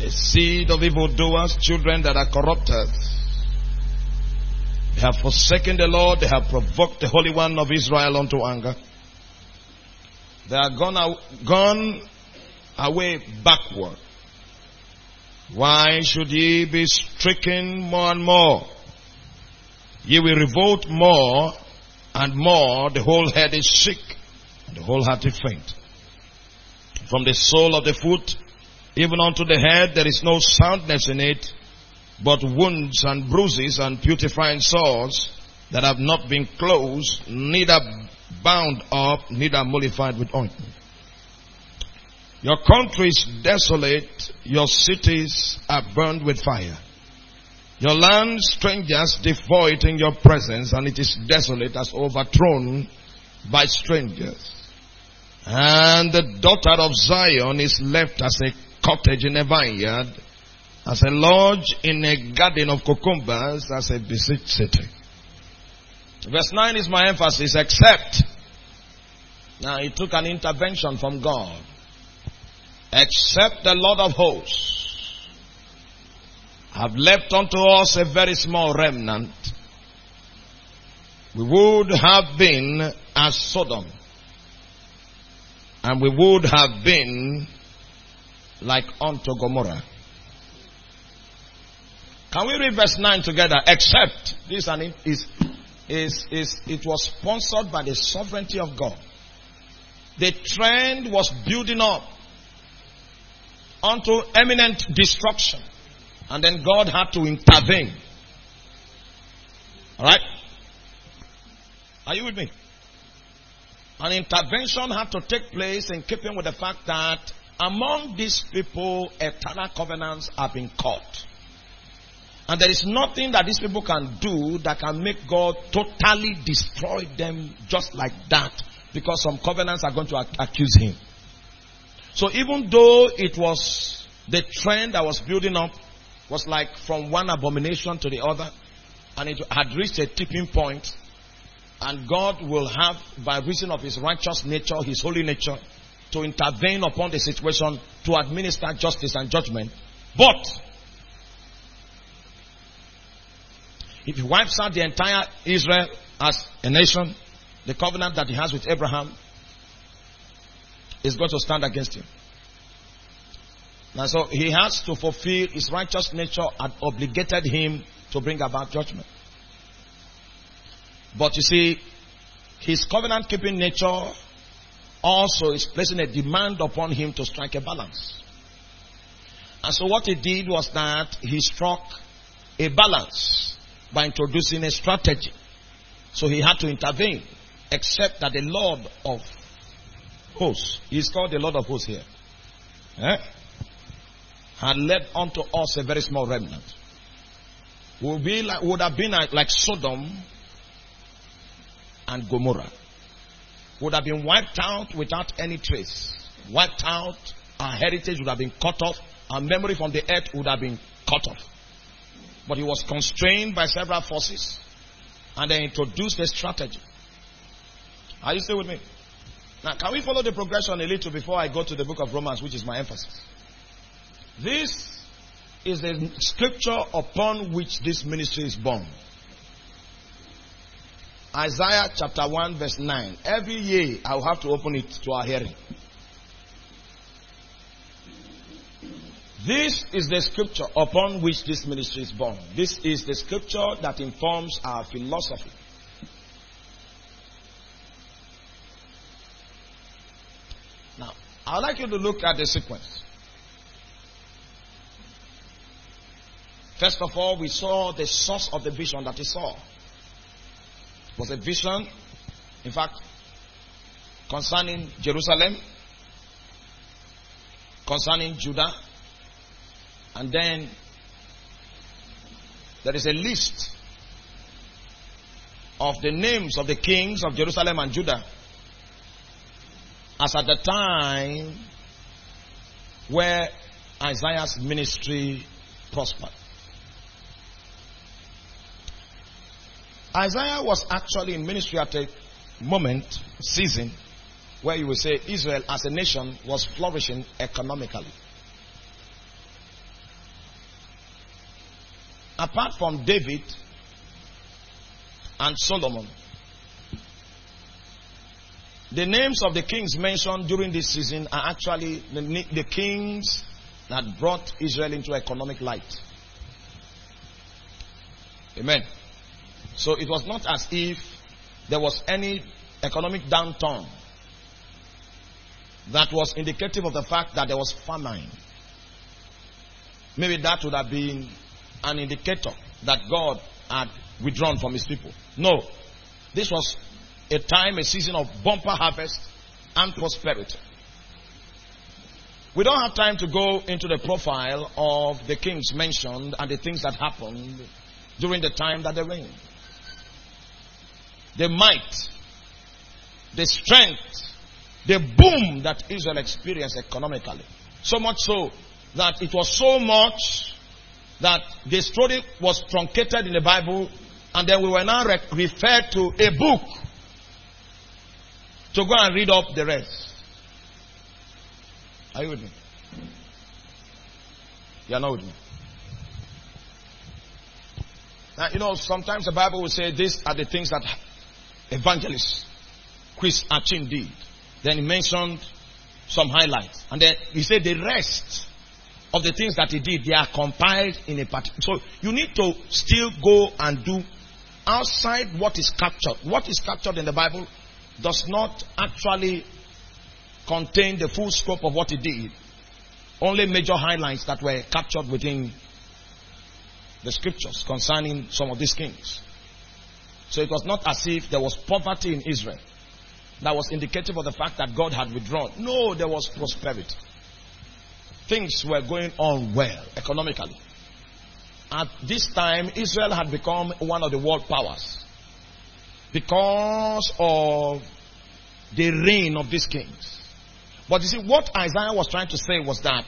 A seed of evildoers, children that are corrupted. They have forsaken the Lord. They have provoked the Holy One of Israel unto anger. They are gone away backward. Why should ye be stricken more and more? Ye will revolt more and more. The whole head is sick, and the whole heart is faint. From the sole of the foot even unto the head there is no soundness in it, but wounds and bruises and putrefying sores that have not been closed, neither bound up, neither mollified with ointment. Your country is desolate, your cities are burned with fire. Your land strangers devour it in your presence, and it is desolate as overthrown by strangers. And the daughter of Zion is left as a cottage in a vineyard, as a lodge in a garden of cucumbers, as a besieged city. Verse 9 is my emphasis, except. Now it took an intervention from God. Except the Lord of hosts have left unto us a very small remnant, we would have been as Sodom, and we would have been like unto Gomorrah. Can we read verse 9 together? Except this, and it was sponsored by the sovereignty of God. The trend was building up unto imminent destruction, and then God had to intervene. Alright? Are you with me? An intervention had to take place in keeping with the fact that among these people, eternal covenants have been cut. And there is nothing that these people can do that can make God totally destroy them just like that, because some covenants are going to accuse him. So even though it was the trend that was building up, was like from one abomination to the other, and it had reached a tipping point, and God will have, by reason of his righteous nature, his holy nature, to intervene upon the situation, to administer justice and judgment. But if he wipes out the entire Israel as a nation, the covenant that he has with Abraham is going to stand against him. Now, so he has to fulfill his righteous nature and obligated him to bring about judgment. But you see, his covenant keeping nature also is placing a demand upon him to strike a balance. And so what he did was that he struck a balance by introducing a strategy. So he had to intervene, except that the Lord of hosts, he's called the Lord of hosts here, had led unto us a very small remnant. Would have been like Sodom and Gomorrah. Would have been wiped out without any trace. Wiped out, our heritage would have been cut off, our memory from the earth would have been cut off. But he was constrained by several forces, and then introduced a strategy. Are you still with me? Now, can we follow the progression a little before I go to the book of Romans, which is my emphasis? This is the scripture upon which this ministry is born. Isaiah chapter 1 verse 9. Every year I will have to open it to our hearing. This is the scripture upon which this ministry is born. This is the scripture that informs our philosophy. Now, I'd like you to look at the sequence. First of all, we saw the source of the vision that he saw. It was a vision, in fact, concerning Jerusalem, concerning Judah, and then there is a list of the names of the kings of Jerusalem and Judah, as at the time where Isaiah's ministry prospered. Isaiah was actually in ministry at a season, where you will say Israel as a nation was flourishing economically. apart from David and Solomon, the names of the kings mentioned during this season are actually the kings that brought Israel into economic light. Amen. So it was not as if there was any economic downturn that was indicative of the fact that there was famine. Maybe that would have been an indicator that God had withdrawn from his people. No. This was a time, a season of bumper harvest and prosperity. We don't have time to go into the profile of the kings mentioned and the things that happened during the time that they reigned. The might, the strength, the boom that Israel experienced economically. So much so that it was so much that the story was truncated in the Bible, and then we were now referred to a book to go and read up the rest. Are you with me? You are not with me. Now, sometimes the Bible will say these are the things that evangelist Chris Achim did. Then he mentioned some highlights. And then he said the rest of the things that he did, they are compiled in a particular. So you need to still go and do outside what is captured. What is captured in the Bible does not actually contain the full scope of what he did. Only major highlights that were captured within the scriptures concerning some of these kings. So it was not as if there was poverty in Israel that was indicative of the fact that God had withdrawn. No, there was prosperity. Things were going on well economically. At this time, Israel had become one of the world powers because of the reign of these kings. But you see, what Isaiah was trying to say was that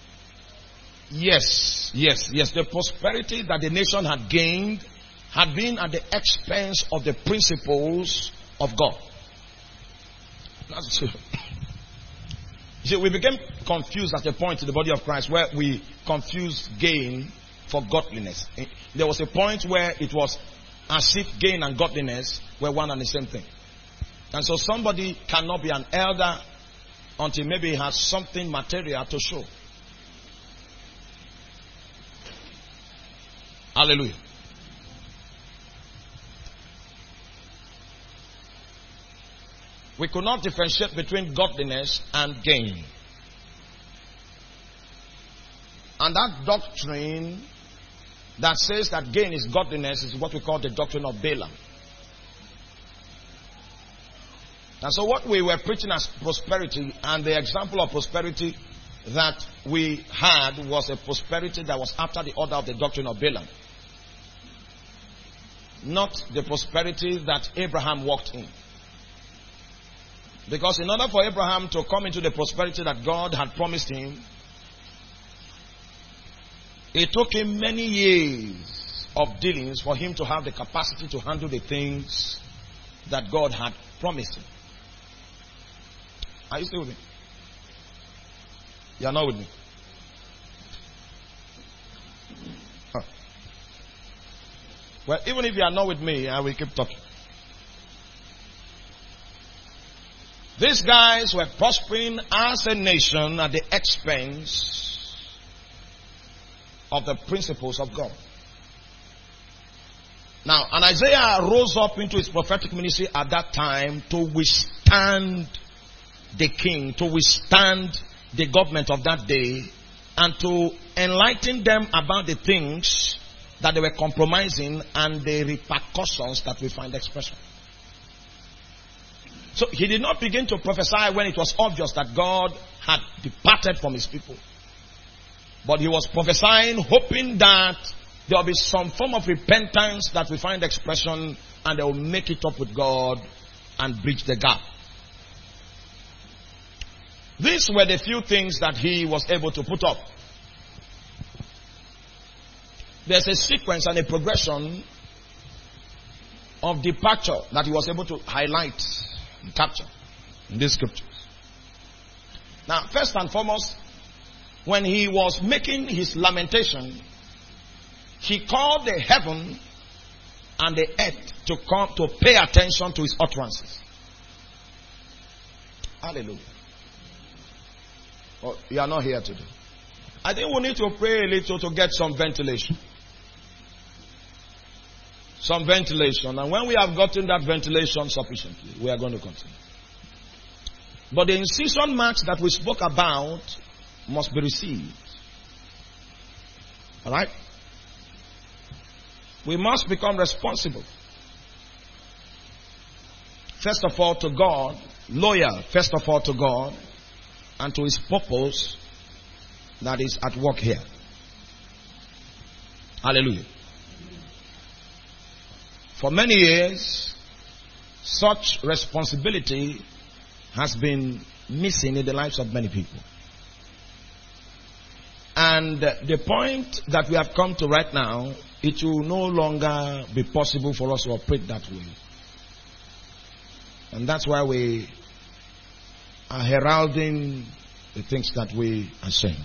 yes, the prosperity that the nation had gained had been at the expense of the principles of God. That's true. You see, we became confused at a point in the body of Christ where we confused gain for godliness. There was a point where it was as if gain and godliness were one and the same thing. And so somebody cannot be an elder until maybe he has something material to show. Hallelujah. We could not differentiate between godliness and gain. And that doctrine that says that gain is godliness is what we call the doctrine of Balaam. And so what we were preaching as prosperity, and the example of prosperity that we had was a prosperity that was after the order of the doctrine of Balaam. Not the prosperity that Abraham walked in. Because in order for Abraham to come into the prosperity that God had promised him, it took him many years of dealings for him to have the capacity to handle the things that God had promised him. Are you still with me? You are not with me. Huh. Well, even if you are not with me, I will keep talking. These guys were prospering as a nation at the expense of the principles of God. Now, and Isaiah rose up into his prophetic ministry at that time to withstand the king, to withstand the government of that day, and to enlighten them about the things that they were compromising and the repercussions that we find expression. So he did not begin to prophesy when it was obvious that God had departed from his people. But he was prophesying, hoping that there will be some form of repentance that we find expression, and they will make it up with God and bridge the gap. These were the few things that he was able to put up. There's a sequence and a progression of departure that he was able to highlight and capture in these scriptures. Now, first and foremost, when he was making his lamentation, He called the heaven and the earth to come to pay attention to his utterances. Hallelujah. Oh, you are not here today. I think we need to pray a little to get some ventilation. Some ventilation. And when we have gotten that ventilation sufficiently, we are going to continue. But the incision marks that we spoke about must be received. Alright? We must become responsible. First of all to God, loyal first of all to God, and to his purpose that is at work here. Hallelujah. For many years, such responsibility has been missing in the lives of many people. And the point that we have come to right now, it will no longer be possible for us to operate that way. And that's why we are heralding the things that we are saying.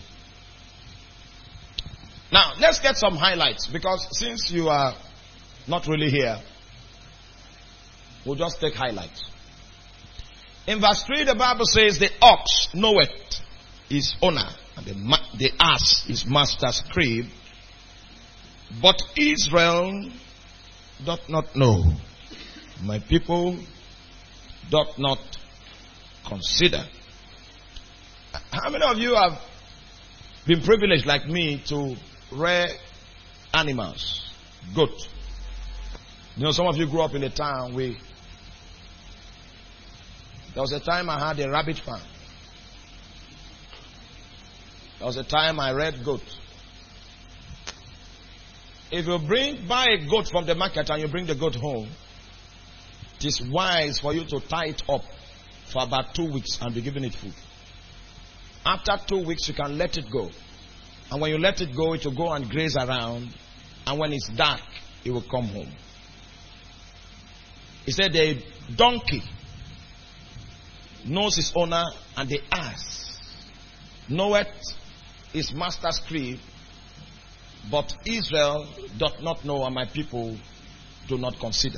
Now, let's get some highlights, because since you are not really here, we'll just take highlights. In verse 3, the Bible says, the ox knoweth his owner, and the ass his master's crib, but Israel doth not know. My people doth not consider. How many of you have been privileged like me to rear animals? Goat. You know, some of you grew up in a town where there was a time I had a rabbit farm. There was a time I reared goat. If you buy a goat from the market and you bring the goat home, it is wise for you to tie it up for about 2 weeks and be giving it food. After 2 weeks, you can let it go. And when you let it go, it will go and graze around. And when it's dark, it will come home. He said the donkey knows his owner, and the ass knoweth his master's crib, but Israel doth not know, and my people do not consider.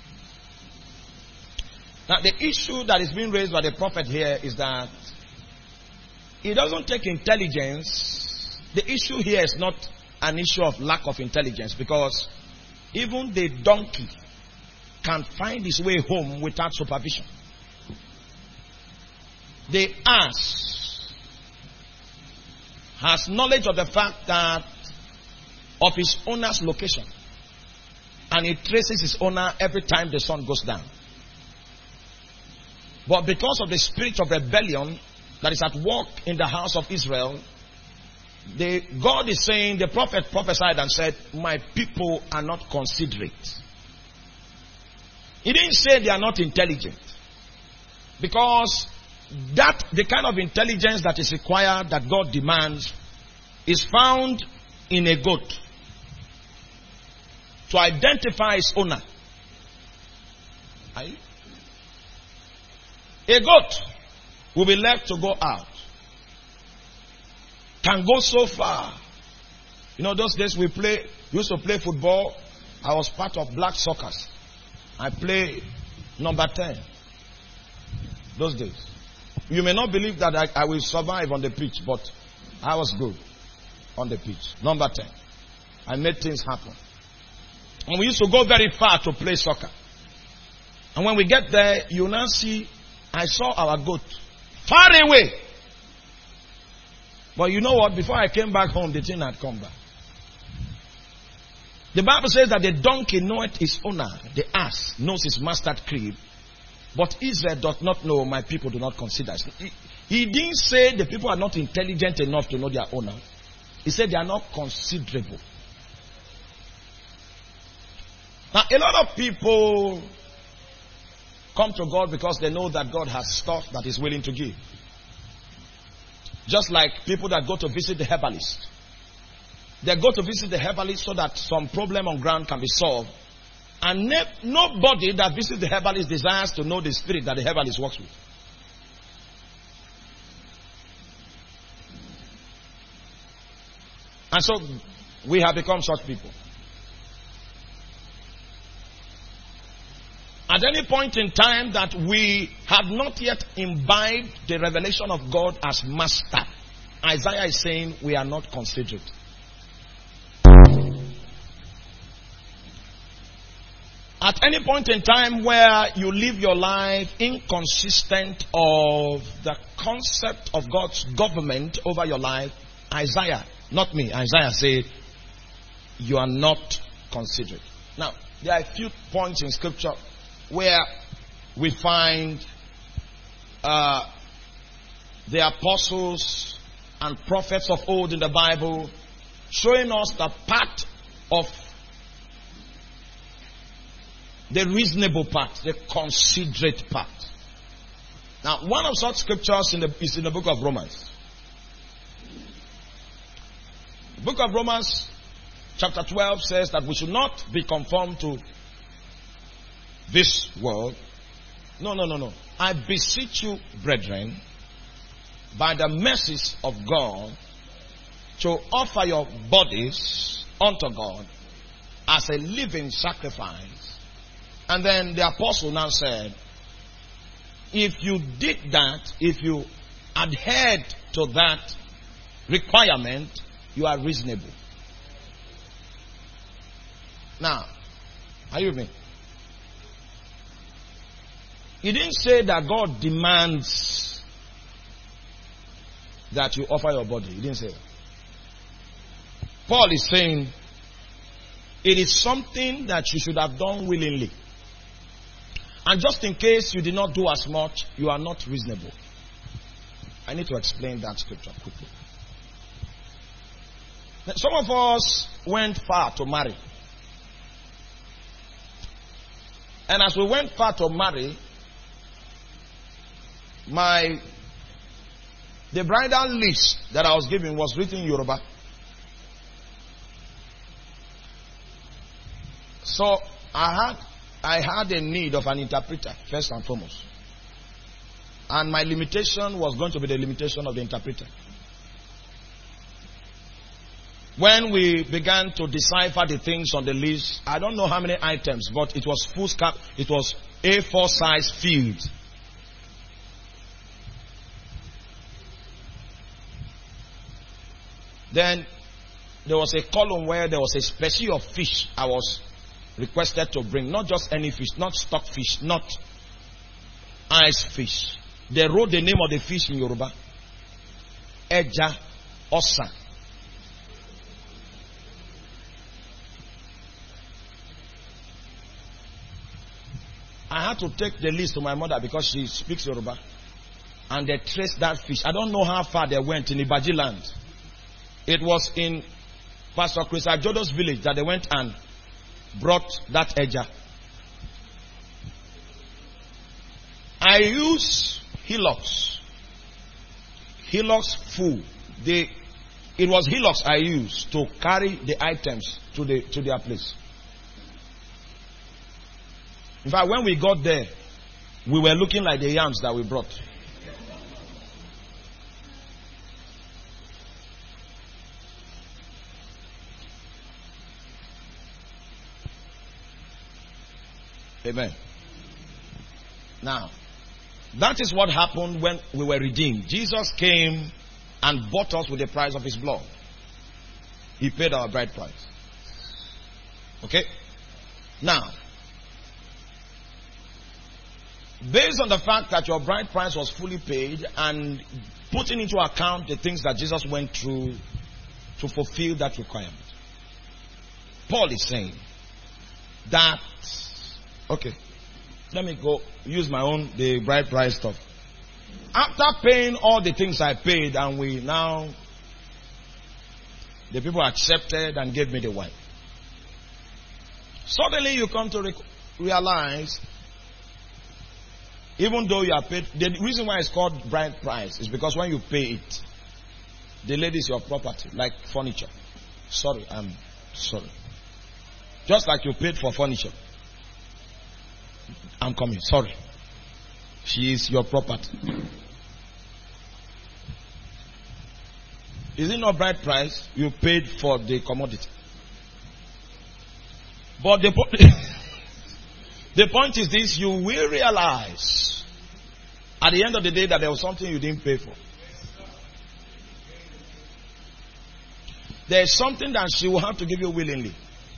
Now, the issue that is being raised by the prophet here is that he doesn't take intelligence. The issue here is not an issue of lack of intelligence, because even the donkey can find his way home without supervision. The ass has knowledge of the fact that of his owner's location, and he traces his owner every time the sun goes down. But because of the spirit of rebellion that is at work in the house of Israel, God is saying, the prophet prophesied and said, my people are not considerate. He didn't say they are not intelligent, because the kind of intelligence that is required, that God demands, is found in a goat. To identify its owner. A goat will be left to go out. Can go so far. You know, those days we used to play football. I was part of Black Soccers. I play number 10. Those days. You may not believe that I will survive on the pitch, but I was good on the pitch. Number 10. I made things happen. And we used to go very far to play soccer. And when we get there, you now see, I saw our goat far away. But you know what? Before I came back home, the thing had come back. The Bible says that the donkey knoweth his owner, the ass knows his master's crib, but Israel doth not know, my people do not consider. He didn't say the people are not intelligent enough to know their owner. He said they are not considerable. Now, a lot of people come to God because they know that God has stuff that He's willing to give. Just like people that go to visit the herbalist. They go to visit the herbalist so that some problem on ground can be solved. And nobody that visits the herbalist desires to know the spirit that the herbalist works with. And so We have become such people. At any point in time that we have not yet imbibed the revelation of God as master, Isaiah is saying we are not considerate. At any point in time where you live your life inconsistent of the concept of God's government over your life, Isaiah, not me, Isaiah said, you are not considerate. Now, there are a few points in scripture where we find the apostles and prophets of old in the Bible showing us the part of the reasonable part, the considerate part. Now, one of such scriptures is in the book of Romans. The book of Romans, chapter 12, says that we should not be conformed to this world. No. I beseech you, brethren, by the mercies of God, to offer your bodies unto God as a living sacrifice. And then the apostle now said, if you did that, if you adhered to that requirement, you are reasonable. Now, are you with me? He didn't say that God demands that you offer your body. He didn't say that. Paul is saying it is something that you should have done willingly. And just in case you did not do as much, you are not reasonable. I need to explain that scripture quickly. Some of us went far to marry. And as we went far to marry, the bridal list that I was given was written in Yoruba. So I had a need of an interpreter, first and foremost. And my limitation was going to be the limitation of the interpreter. When we began to decipher the things on the list, I don't know how many items, but it was full scan, it was A4 size field. Then there was a column where there was a species of fish I was requested to bring. Not just any fish, not stock fish, not ice fish. They wrote the name of the fish in Yoruba. Eja Osa. I had to take the list to my mother because she speaks Yoruba. And they traced that fish. I don't know how far they went in Ibaji land. It was in Pastor Chris Ajodo's village that they went and brought that eja. I use hillocks. Hillocks full. It was hillocks I used to carry the items to their place. In fact, when we got there, we were looking like the yams that we brought. Amen. Now, that is what happened when we were redeemed. Jesus came and bought us with the price of his blood. He paid our bride price. Okay? Now, based on the fact that your bride price was fully paid and putting into account the things that Jesus went through to fulfill that requirement, Paul is saying that, okay, let me go use the bride price stuff. After paying all the things I paid, and the people accepted and gave me the wife. Suddenly you come to realize, even though you are paid, the reason why it's called bride price is because when you pay it, the lady is your property, like furniture. I'm sorry. Just like you paid for furniture. I'm coming, sorry. She is your property. Is it not bride price? You paid for the commodity. But the point is this, you will realize at the end of the day that there was something you didn't pay for. There is something that she will have to give you willingly.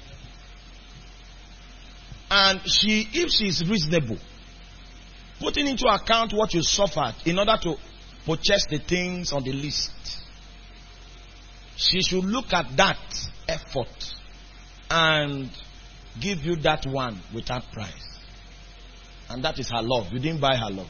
And if she is reasonable, putting into account what you suffered in order to purchase the things on the list, she should look at that effort and give you that one without price. And that is her love. You didn't buy her love.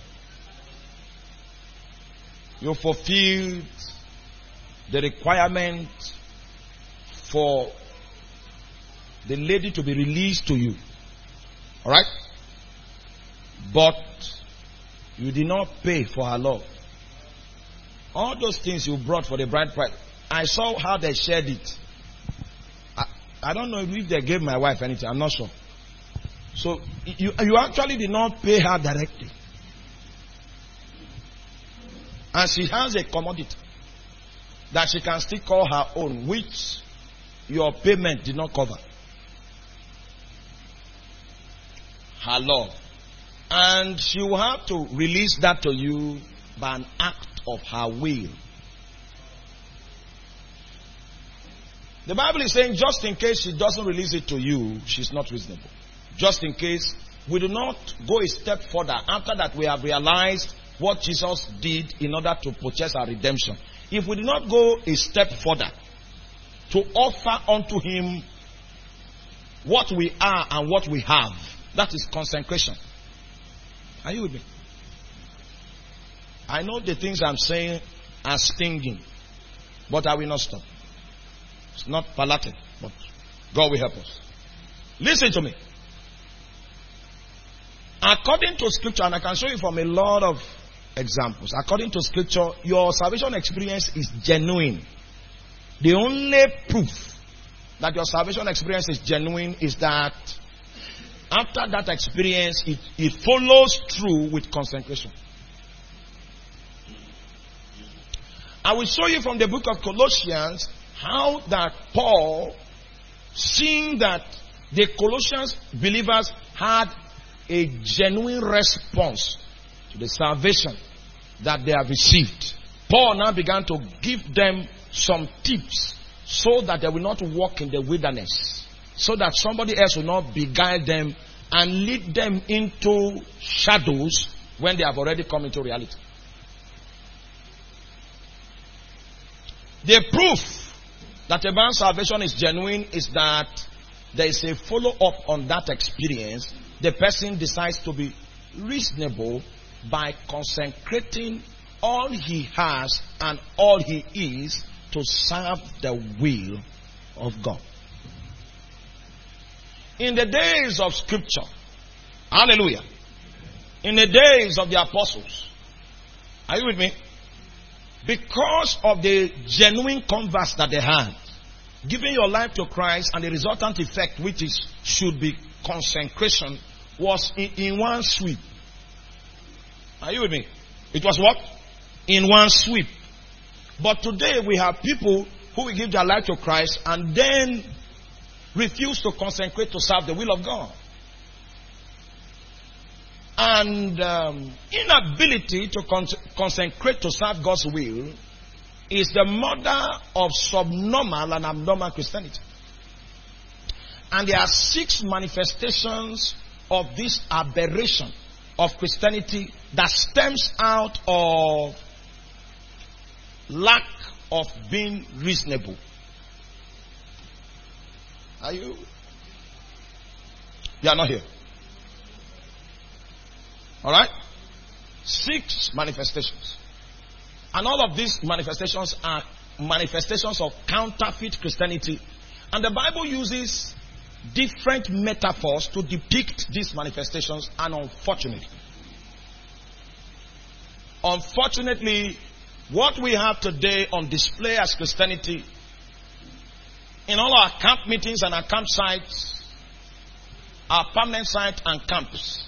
You fulfilled the requirement for the lady to be released to you. Alright? But you did not pay for her love. All those things you brought for the bride price, I saw how they shared it. I don't know if they gave my wife anything. I'm not sure. So you actually did not pay her directly. And she has a commodity that she can still call her own, which your payment did not cover. Her love. And she will have to release that to you by an act of her will. The Bible is saying just in case she doesn't release it to you, she's not reasonable. Just in case we do not go a step further after that we have realized what Jesus did in order to purchase our redemption. If we do not go a step further to offer unto him what we are and what we have, that is consecration. Are you with me? I know the things I'm saying are stinging, but I will not stop. It's not palatable, but God will help us. Listen to me. According to scripture, and I can show you from a lot of examples. According to scripture, your salvation experience is genuine. The only proof that your salvation experience is genuine is that after that experience, it follows through with consecration. I will show you from the book of Colossians how that Paul, seeing that the Colossians believers had a genuine response to the salvation that they have received, Paul now began to give them some tips so that they will not walk in the wilderness, so that somebody else will not beguile them and lead them into shadows when they have already come into reality. The proof that a man's salvation is genuine is that there is a follow-up on that experience. The person decides to be reasonable by consecrating all he has and all he is to serve the will of God. In the days of scripture, hallelujah, in the days of the apostles, are you with me? Because of the genuine converse that they had, giving your life to Christ and the resultant effect, which should be consecration, was in one sweep. Are you with me? It was what? In one sweep. But today we have people who will give their life to Christ and then refuse to consecrate to serve the will of God. And inability to consecrate to serve God's will is the mother of subnormal and abnormal Christianity. And there are 6 manifestations of this aberration of Christianity that stems out of lack of being reasonable. Are you? You are not here. Alright? 6 manifestations. And all of these manifestations are manifestations of counterfeit Christianity. And the Bible uses different metaphors to depict these manifestations. And unfortunately, what we have today on display as Christianity in all our camp meetings and our campsites, our permanent site and camps,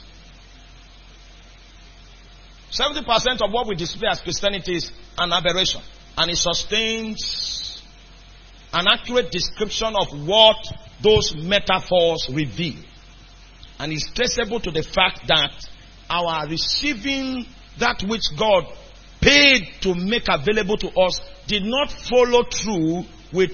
70% of what we display as Christianity is an aberration. And it sustains an accurate description of what those metaphors reveal. And it's traceable to the fact that our receiving that which God paid to make available to us did not follow through with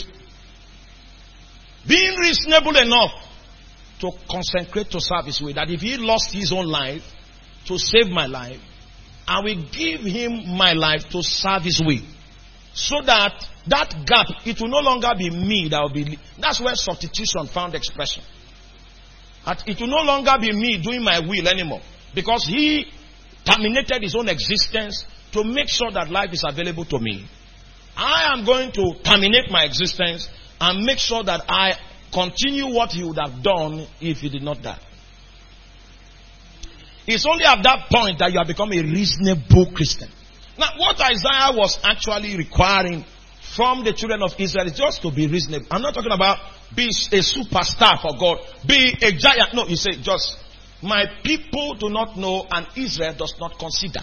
being reasonable enough to consecrate to serve His way. That if He lost His own life to save my life, I will give Him my life to serve His way. So that gap, it will no longer be me that will be. That's where substitution found expression. That it will no longer be me doing my will anymore. Because He terminated His own existence to make sure that life is available to me. I am going to terminate my existence and make sure that I continue what He would have done if He did not die. It's only at that point that you have become a reasonable Christian. Now, what Isaiah was actually requiring from the children of Israel is just to be reasonable. I'm not talking about be a superstar for God, be a giant. No, he said just, my people do not know and Israel does not consider.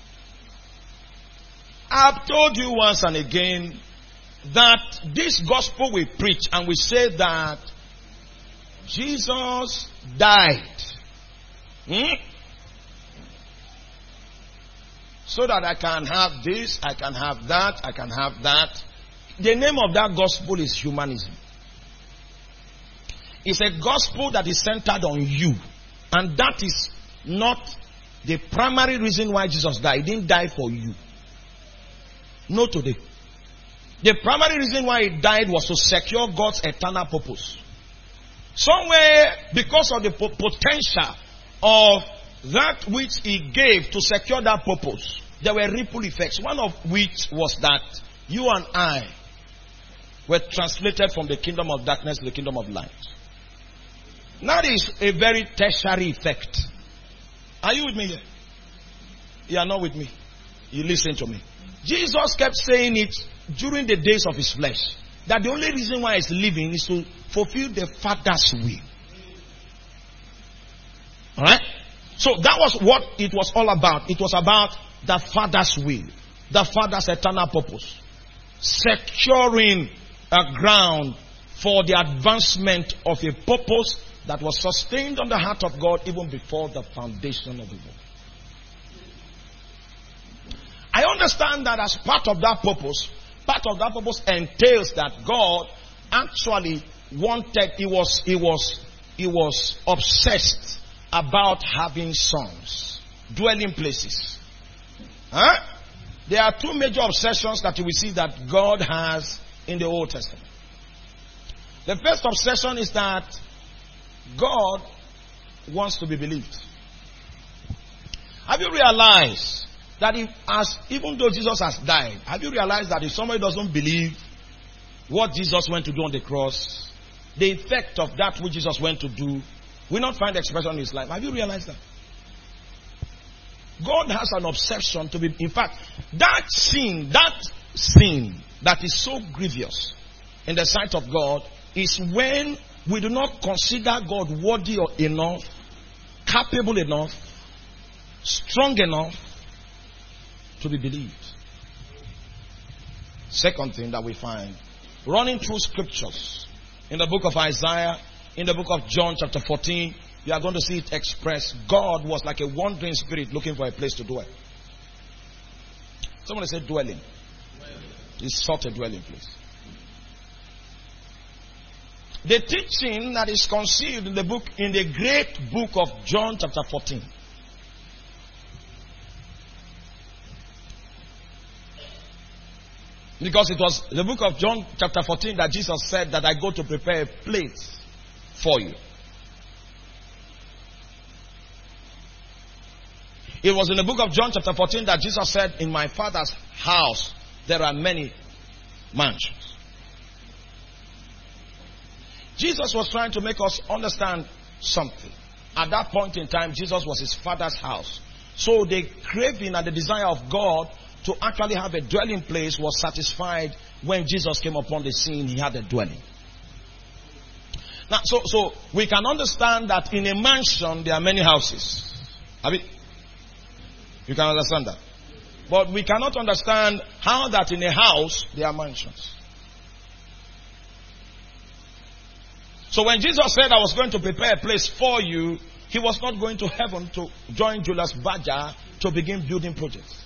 I've told you once and again that this gospel we preach and we say that Jesus died. So that I can have this, I can have that, I can have that. The name of that gospel is humanism. It's a gospel that is centered on you. And that is not the primary reason why Jesus died. He didn't die for you. No today. The primary reason why He died was to secure God's eternal purpose. Somewhere, because of the potential of that which He gave to secure that purpose, there were ripple effects. One of which was that you and I were translated from the kingdom of darkness to the kingdom of light. That is a very tertiary effect. Are you with me here? You are not with me. You listen to me. Jesus kept saying it during the days of His flesh. That the only reason why He's living is to fulfill the Father's will. Alright? So that was what it was all about. It was about the Father's will. The Father's eternal purpose. Securing a ground for the advancement of a purpose that was sustained on the heart of God even before the foundation of the world. I understand that as part of that purpose entails that God actually wanted, He was obsessed about having sons, dwelling places. There are two major obsessions that you will see that God has in the Old Testament. The first obsession is that God wants to be believed. Have you realized that even though Jesus has died, have you realized that if somebody doesn't believe what Jesus went to do on the cross, the effect of that which Jesus went to do will not find expression in His life? Have you realized that? God has an obsession to be, in fact, that sin that is so grievous in the sight of God is when we do not consider God worthy enough, capable enough, strong enough to be believed. Second thing that we find, running through scriptures, in the book of Isaiah, in the book of John chapter 14, you are going to see it expressed. God was like a wandering spirit looking for a place to dwell. Someone said dwelling. He sought a dwelling place. The teaching that is concealed in the great book of John chapter 14. Because it was the book of John chapter 14 that Jesus said that I go to prepare a place for you. It was in the book of John chapter 14 that Jesus said, in my Father's house there are many mansions. Jesus was trying to make us understand something. At that point in time, Jesus was His Father's house. So the craving and the desire of God to actually have a dwelling place was satisfied when Jesus came upon the scene. He had a dwelling. Now, so we can understand that in a mansion there are many houses. You can understand that. But we cannot understand how that in a house there are mansions. So when Jesus said, I was going to prepare a place for you, he was not going to heaven to join Julius Berger to begin building projects.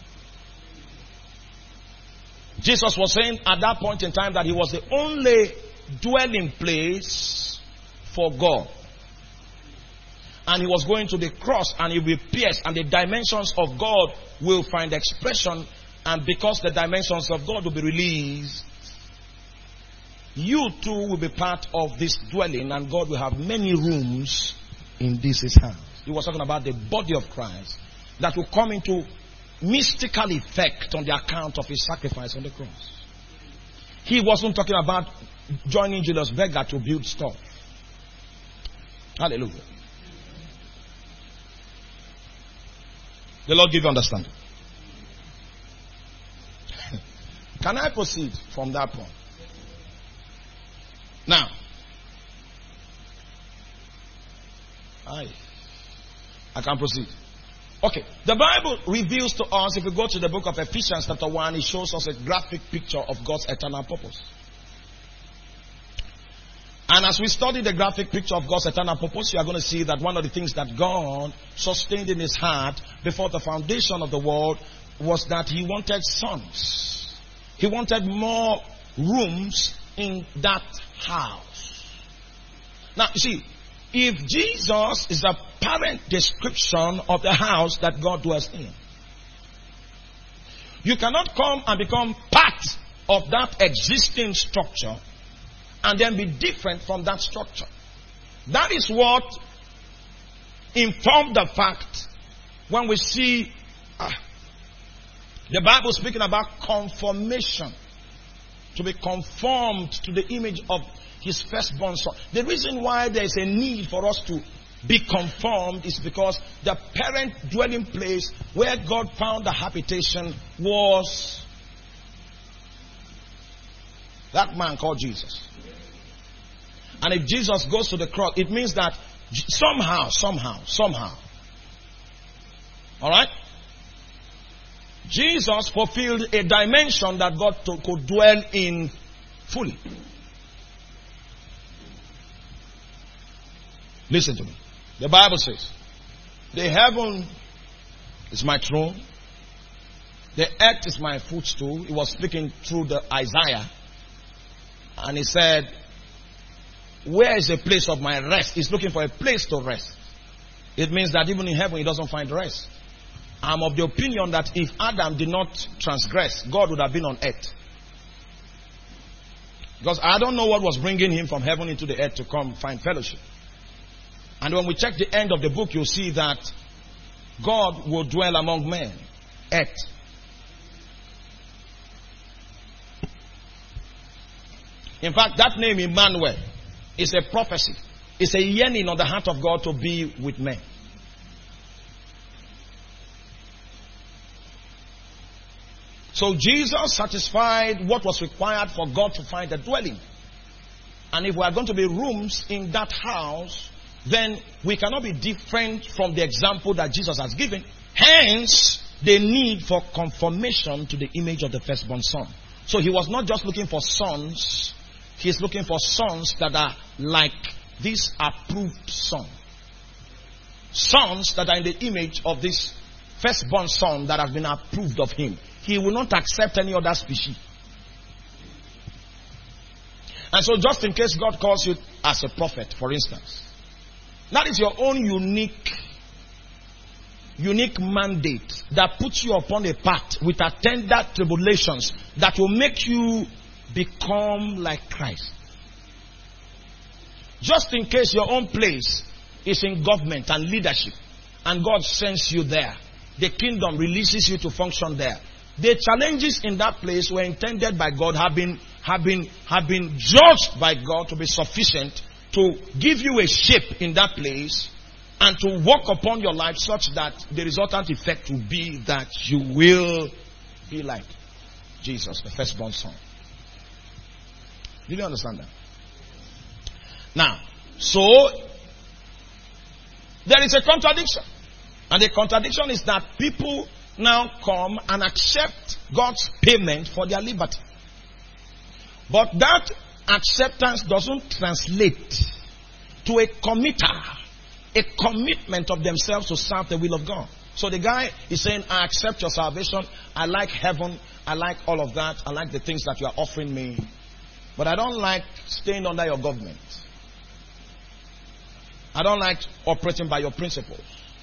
Jesus was saying at that point in time that he was the only dwelling place for God. And he was going to the cross and he will pierce, and the dimensions of God will find expression, and because the dimensions of God will be released, you too will be part of this dwelling, and God will have many rooms in this his house. He was talking about the body of Christ that will come into mystical effect on the account of his sacrifice on the cross. He wasn't talking about joining Julius Berger to build stuff. Hallelujah. The Lord give you understanding. Can I proceed from that point? Now, I can proceed. Okay, the Bible reveals to us, if we go to the book of Ephesians chapter 1, it shows us a graphic picture of God's eternal purpose. And as we study the graphic picture of God's eternal purpose, you are going to see that one of the things that God sustained in his heart before the foundation of the world was that he wanted sons. He wanted more rooms in that house. Now, you see, if Jesus is a parent description of the house that God dwells in, you cannot come and become part of that existing structure and then be different from that structure. That is what informed the fact when we see the Bible speaking about conformation, to be conformed to the image of his firstborn son. The reason why there is a need for us to be conformed is because the parent dwelling place where God found the habitation was that man called Jesus. And if Jesus goes to the cross, it means that somehow, alright, Jesus fulfilled a dimension that God could dwell in fully. Listen to me. The Bible says, the heaven is my throne, the earth is my footstool. He was speaking through the Isaiah, and he said, where is the place of my rest? He's looking for a place to rest. It means that even in heaven he doesn't find rest. I'm of the opinion that if Adam did not transgress, God would have been on earth. Because I don't know what was bringing him from heaven into the earth to come find fellowship. And when we check the end of the book, you'll see that God will dwell among men. Earth. In fact, that name Emmanuel is a prophecy. It's a yearning on the heart of God to be with men. So Jesus satisfied what was required for God to find a dwelling. And if we are going to be rooms in that house, then we cannot be different from the example that Jesus has given. Hence, the need for conformation to the image of the firstborn son. So he was not just looking for sons. He is looking for sons that are like this approved son. Sons that are in the image of this firstborn son that has been approved of him. He will not accept any other species. And so just in case God calls you as a prophet, for instance, that is your own unique mandate that puts you upon a path with attendant tribulations that will make you become like Christ. Just in case your own place is in government and leadership and God sends you there, the kingdom releases you to function there. The challenges in that place were intended by God, have been judged by God to be sufficient to give you a shape in that place and to work upon your life such that the resultant effect will be that you will be like Jesus, the firstborn son. Did you understand that? Now, so there is a contradiction. And the contradiction is that people now come and accept God's payment for their liberty. But that acceptance doesn't translate to a committer, a commitment of themselves to serve the will of God. So the guy is saying, I accept your salvation. I like heaven. I like all of that. I like the things that you are offering me. But I don't like staying under your government. I don't like operating by your principles.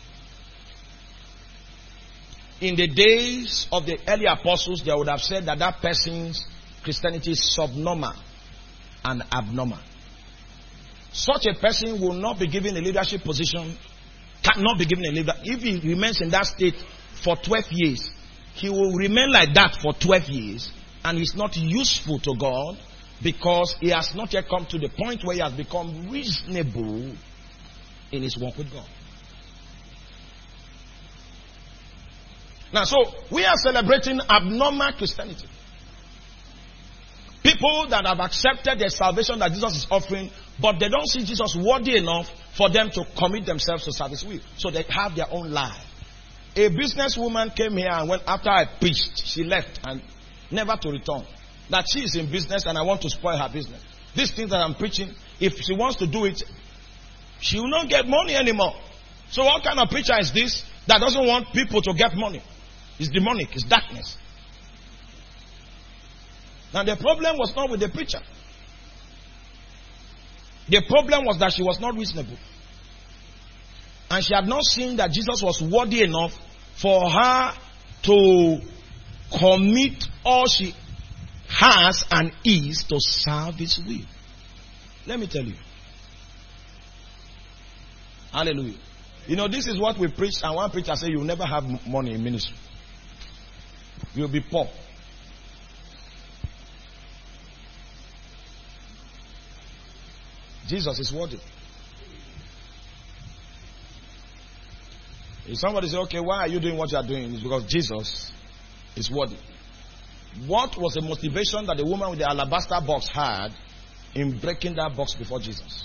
In the days of the early apostles, they would have said that that person's Christianity is subnormal and abnormal. Such a person will not be given a leadership position, cannot be given a leader. If he remains in that state for 12 years, he will remain like that for 12 years, and he's not useful to God because he has not yet come to the point where he has become reasonable in his walk with God. Now, so we are celebrating abnormal Christianity. People that have accepted the salvation that Jesus is offering, but they don't see Jesus worthy enough for them to commit themselves to serve His will. So they have their own life. A businesswoman came here and when after I preached, she left and never to return. That she is in business and I want to spoil her business. These things that I'm preaching, if she wants to do it, she will not get money anymore. So what kind of preacher is this that doesn't want people to get money? It's demonic. It's darkness. Now the problem was not with the preacher. The problem was that she was not reasonable. And she had not seen that Jesus was worthy enough for her to commit all she has and is to serve His will. Let me tell you. Hallelujah. You know, this is what we preach, and one preacher said you'll never have money in ministry. You'll be poor. Jesus is worthy. If somebody say, okay, why are you doing what you are doing? It's because Jesus is worthy. What was the motivation that the woman with the alabaster box had in breaking that box before Jesus?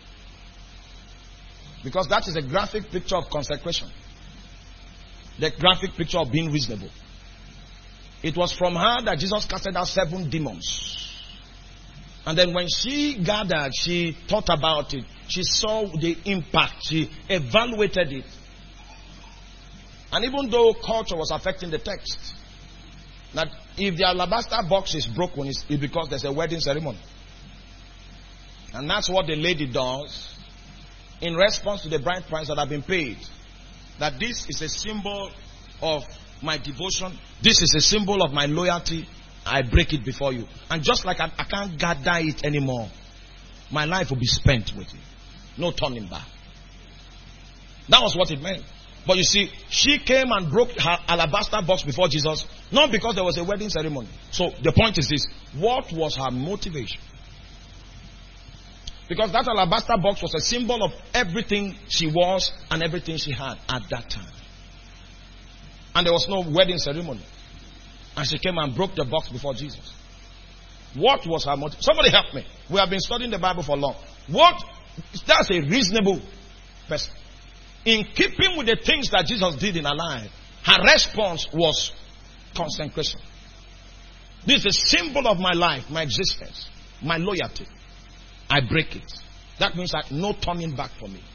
Because that is a graphic picture of consecration. The graphic picture of being reasonable. It was from her that Jesus casted out 7 demons. And then when she gathered, she thought about it. She saw the impact. She evaluated it. And even though culture was affecting the text, that if the alabaster box is broken, it's because there's a wedding ceremony. And that's what the lady does in response to the bride price that have been paid. That this is a symbol of my devotion. This is a symbol of my loyalty. I break it before you. And just like I can't gather it anymore, my life will be spent with you. No turning back. That was what it meant. But you see, she came and broke her alabaster box before Jesus, not because there was a wedding ceremony. So the point is this. What was her motivation? Because that alabaster box was a symbol of everything she was and everything she had at that time. And there was no wedding ceremony. And she came and broke the box before Jesus. What was her motive? Somebody help me. We have been studying the Bible for long. That's a reasonable person. In keeping with the things that Jesus did in her life, her response was consecration. This is a symbol of my life, my existence, my loyalty. I break it. That means that no turning back for me.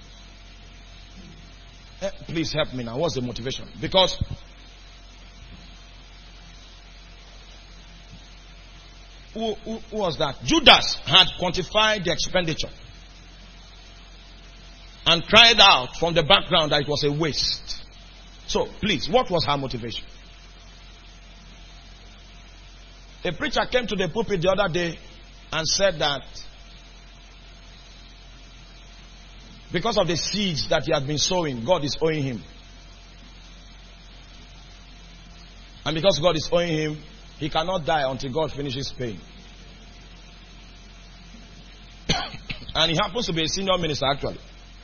Please help me now. What's the motivation? Because who was that? Judas had quantified the expenditure and cried out from the background that it was a waste. So, please, what was her motivation? A preacher came to the pulpit the other day and said that because of the seeds that he had been sowing, God is owing him. And because God is owing him, he cannot die until God finishes paying. And he happens to be a senior minister actually.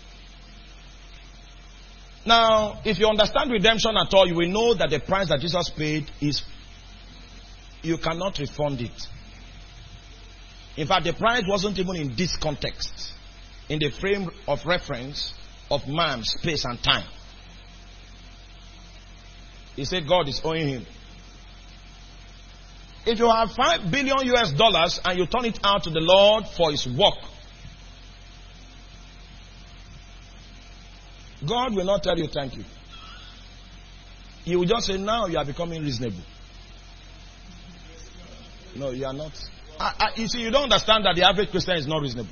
Now, if you understand redemption at all, you will know that the price that Jesus paid is, you cannot refund it. In fact, the price wasn't even in this context, in the frame of reference of man, space, and time. He said God is owing him. If you have $5 billion and you turn it out to the Lord for His work, God will not tell you thank you. He will just say, now you are becoming reasonable. No, you are not. You see, you don't understand that the average Christian is not reasonable.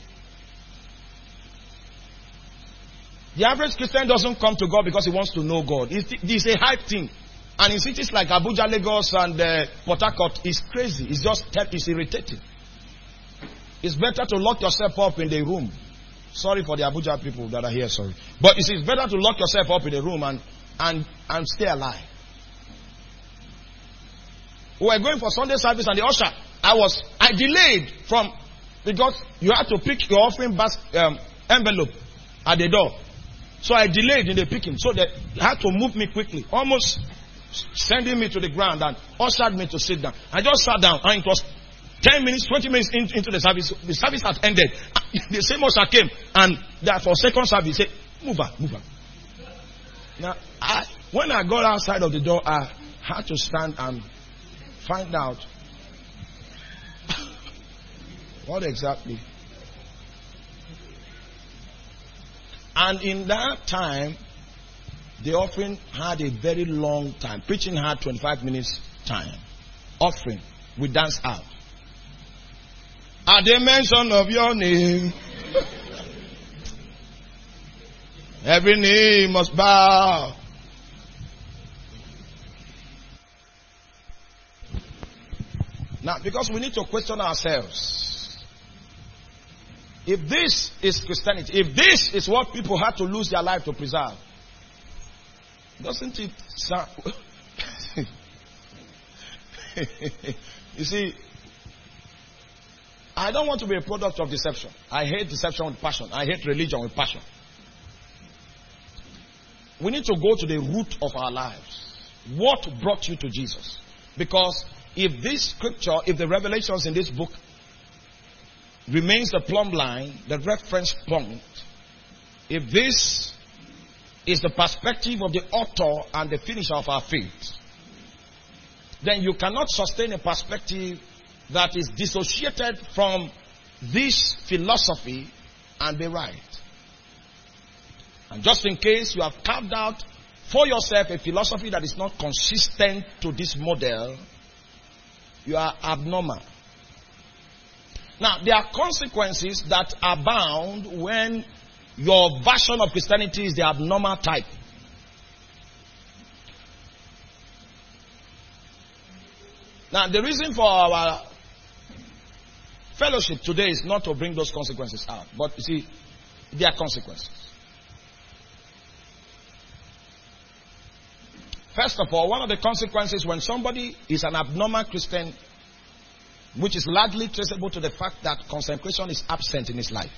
The average Christian doesn't come to God because he wants to know God. It's a hype thing. And in cities like Abuja, Lagos, and Port Harcourt, it's crazy. It's irritating. It's better to lock yourself up in the room. Sorry for the Abuja people that are here, sorry. But it's better to lock yourself up in the room and stay alive. We were going for Sunday service and the usher, I delayed because you had to pick your offering envelope at the door. So I delayed in the picking. So they had to move me quickly. Almost sending me to the ground and ushered me to sit down. I just sat down and it was 10 minutes, 20 minutes into the service. The service had ended. The same usher came and for second service he said, move up. Now, when I got outside of the door, I had to stand and find out what exactly. And in that time, the offering had a very long time. Preaching had 25 minutes time. Offering, we dance out. At the mention of your name, every knee must bow. Now, because we need to question ourselves. If this is Christianity, if this is what people had to lose their life to preserve, doesn't it sound... You see, I don't want to be a product of deception. I hate deception with passion. I hate religion with passion. We need to go to the root of our lives. What brought you to Jesus? Because if this scripture, if the revelations in this book remains the plumb line, the reference point, if this is the perspective of the author and the finisher of our faith, then you cannot sustain a perspective that is dissociated from this philosophy and be right. And just in case you have carved out for yourself a philosophy that is not consistent to this model, you are abnormal. Now, there are consequences that abound when your version of Christianity is the abnormal type. Now, the reason for our fellowship today is not to bring those consequences out. But you see, there are consequences. First of all, one of the consequences when somebody is an abnormal Christian, which is largely traceable to the fact that consecration is absent in his life.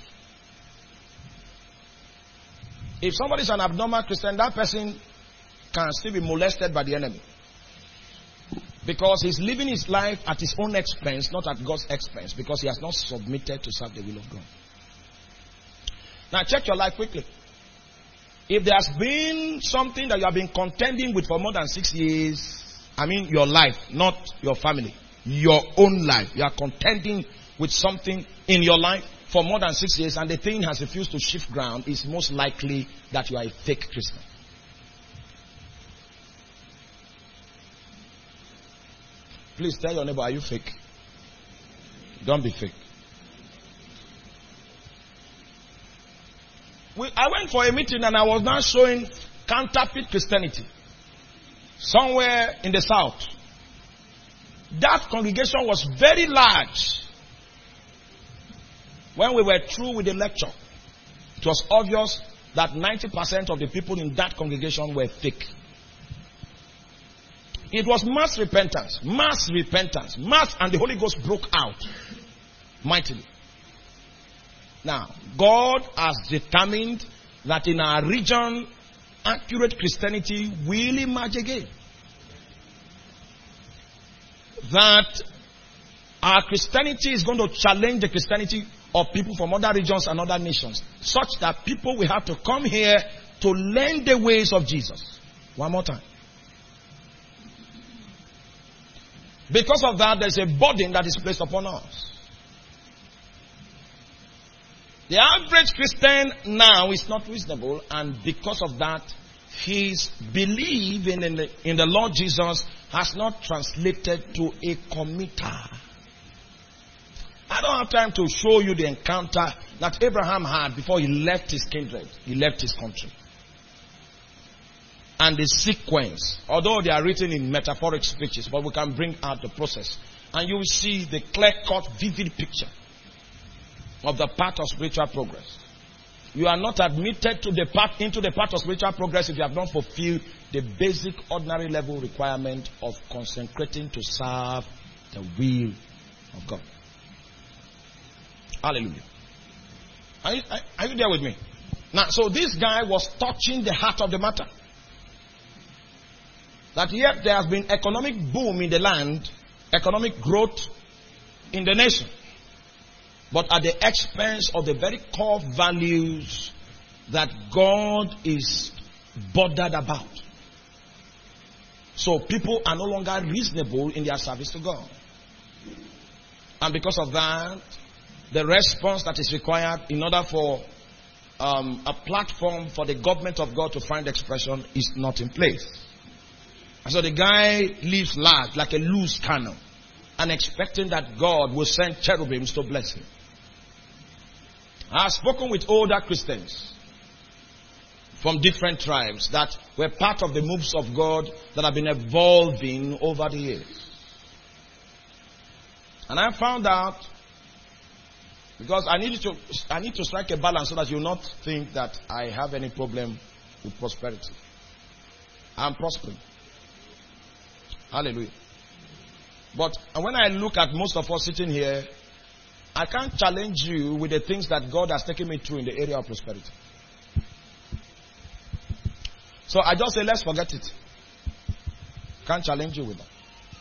If somebody is an abnormal Christian, that person can still be molested by the enemy. Because he's living his life at his own expense, not at God's expense, because he has not submitted to serve the will of God. Now check your life quickly. If there has been something that you have been contending with for more than 6 years, I mean your life, not your family, your own life. You are contending with something in your life for more than 6 years and the thing has refused to shift ground, it's most likely that you are a fake Christian. Please tell your neighbor, are you fake? Don't be fake. I went for a meeting and I was now showing counterfeit Christianity somewhere in the south. That congregation was very large. When we were through with the lecture, it was obvious that 90% of the people in that congregation were fake. It was mass repentance, and the Holy Ghost broke out mightily. Now, God has determined that in our region, accurate Christianity will emerge again. That our Christianity is going to challenge the Christianity of people from other regions and other nations, such that people will have to come here to learn the ways of Jesus. One more time. Because of that, there's a burden that is placed upon us. The average Christian now is not reasonable, and because of that, his belief in the Lord Jesus has not translated to a committer. I don't have time to show you the encounter that Abraham had before he left his kindred, he left his country. And the sequence, although they are written in metaphoric speeches, but we can bring out the process. And you will see the clear-cut, vivid picture of the path of spiritual progress. You are not admitted to into the path of spiritual progress if you have not fulfilled the basic ordinary level requirement of consecrating to serve the will of God. Hallelujah. Are you there with me? Now, so this guy was touching the heart of the matter. That yet there has been economic boom in the land, economic growth in the nation, but at the expense of the very core values that God is bothered about. So people are no longer reasonable in their service to God. And because of that, the response that is required in order for a platform for the government of God to find expression is not in place. And so the guy lives large, like a loose cannon, and expecting that God will send cherubims to bless him. I have spoken with older Christians from different tribes that were part of the moves of God that have been evolving over the years. And I found out, because I need to strike a balance so that you will not think that I have any problem with prosperity. I'm prospering. Hallelujah. But when I look at most of us sitting here, I can't challenge you with the things that God has taken me through in the area of prosperity. So I just say, let's forget it. Can't challenge you with that.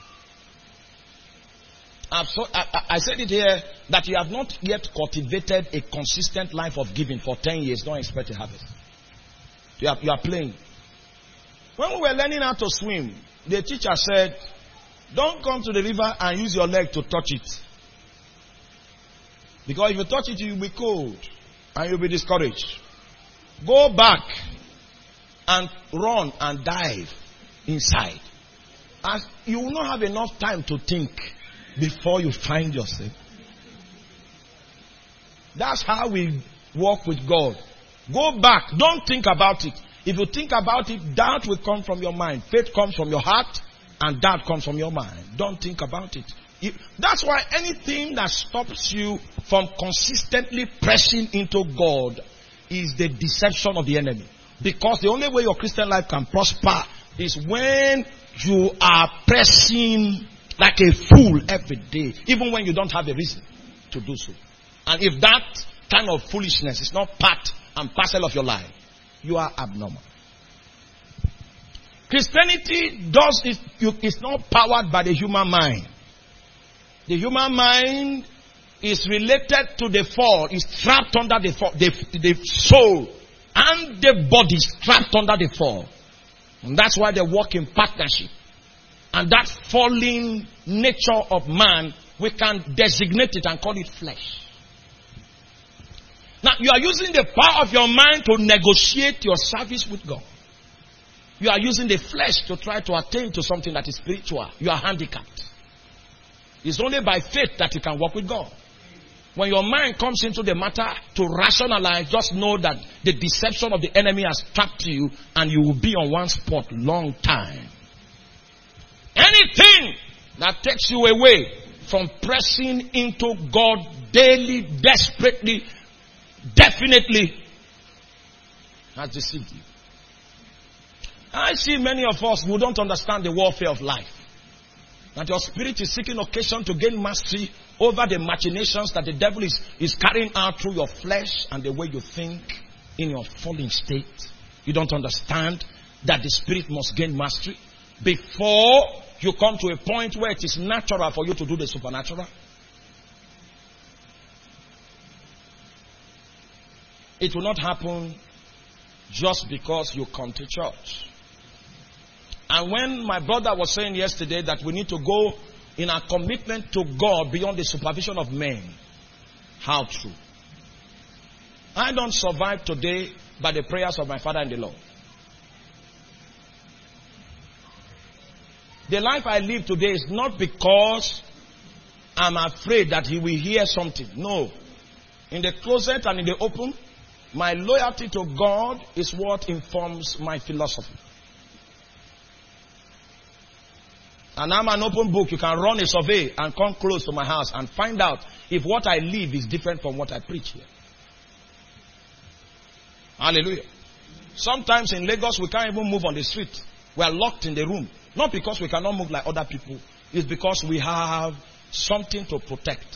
I said it here that you have not yet cultivated a consistent life of giving for 10 years. Don't expect a harvest. You are playing. When we were learning how to swim, the teacher said, don't come to the river and use your leg to touch it. Because if you touch it, you'll be cold and you'll be discouraged. Go back and run and dive inside. As you will not have enough time to think before you find yourself. That's how we walk with God. Go back. Don't think about it. If you think about it, doubt will come from your mind. Faith comes from your heart, and doubt comes from your mind. Don't think about it. That's why anything that stops you from consistently pressing into God is the deception of the enemy. Because the only way your Christian life can prosper is when you are pressing like a fool every day, even when you don't have a reason to do so. And if that kind of foolishness is not part and parcel of your life, you are abnormal. Christianity is not powered by the human mind. The human mind is related to the fall, is trapped under the fall. The soul and the body is trapped under the fall. And that's why they work in partnership. And that fallen nature of man, we can designate it and call it flesh. Now, you are using the power of your mind to negotiate your service with God. You are using the flesh to try to attain to something that is spiritual. You are handicapped. It's only by faith that you can walk with God. When your mind comes into the matter to rationalize, just know that the deception of the enemy has trapped you and you will be on one spot long time. Anything that takes you away from pressing into God daily, desperately, definitely has deceived you. I see many of us who don't understand the warfare of life. That your spirit is seeking occasion to gain mastery over the machinations that the devil is carrying out through your flesh and the way you think in your fallen state. You don't understand that the spirit must gain mastery before you come to a point where it is natural for you to do the supernatural. It will not happen just because you come to church. And when my brother was saying yesterday that we need to go in our commitment to God beyond the supervision of men. How true. I don't survive today by the prayers of my father in the Lord. The life I live today is not because I'm afraid that he will hear something. No. In the closet and in the open, my loyalty to God is what informs my philosophy. And I'm an open book. You can run a survey and come close to my house and find out if what I live is different from what I preach here. Hallelujah. Sometimes in Lagos, we can't even move on the street. We are locked in the room. Not because we cannot move like other people. It's because we have something to protect.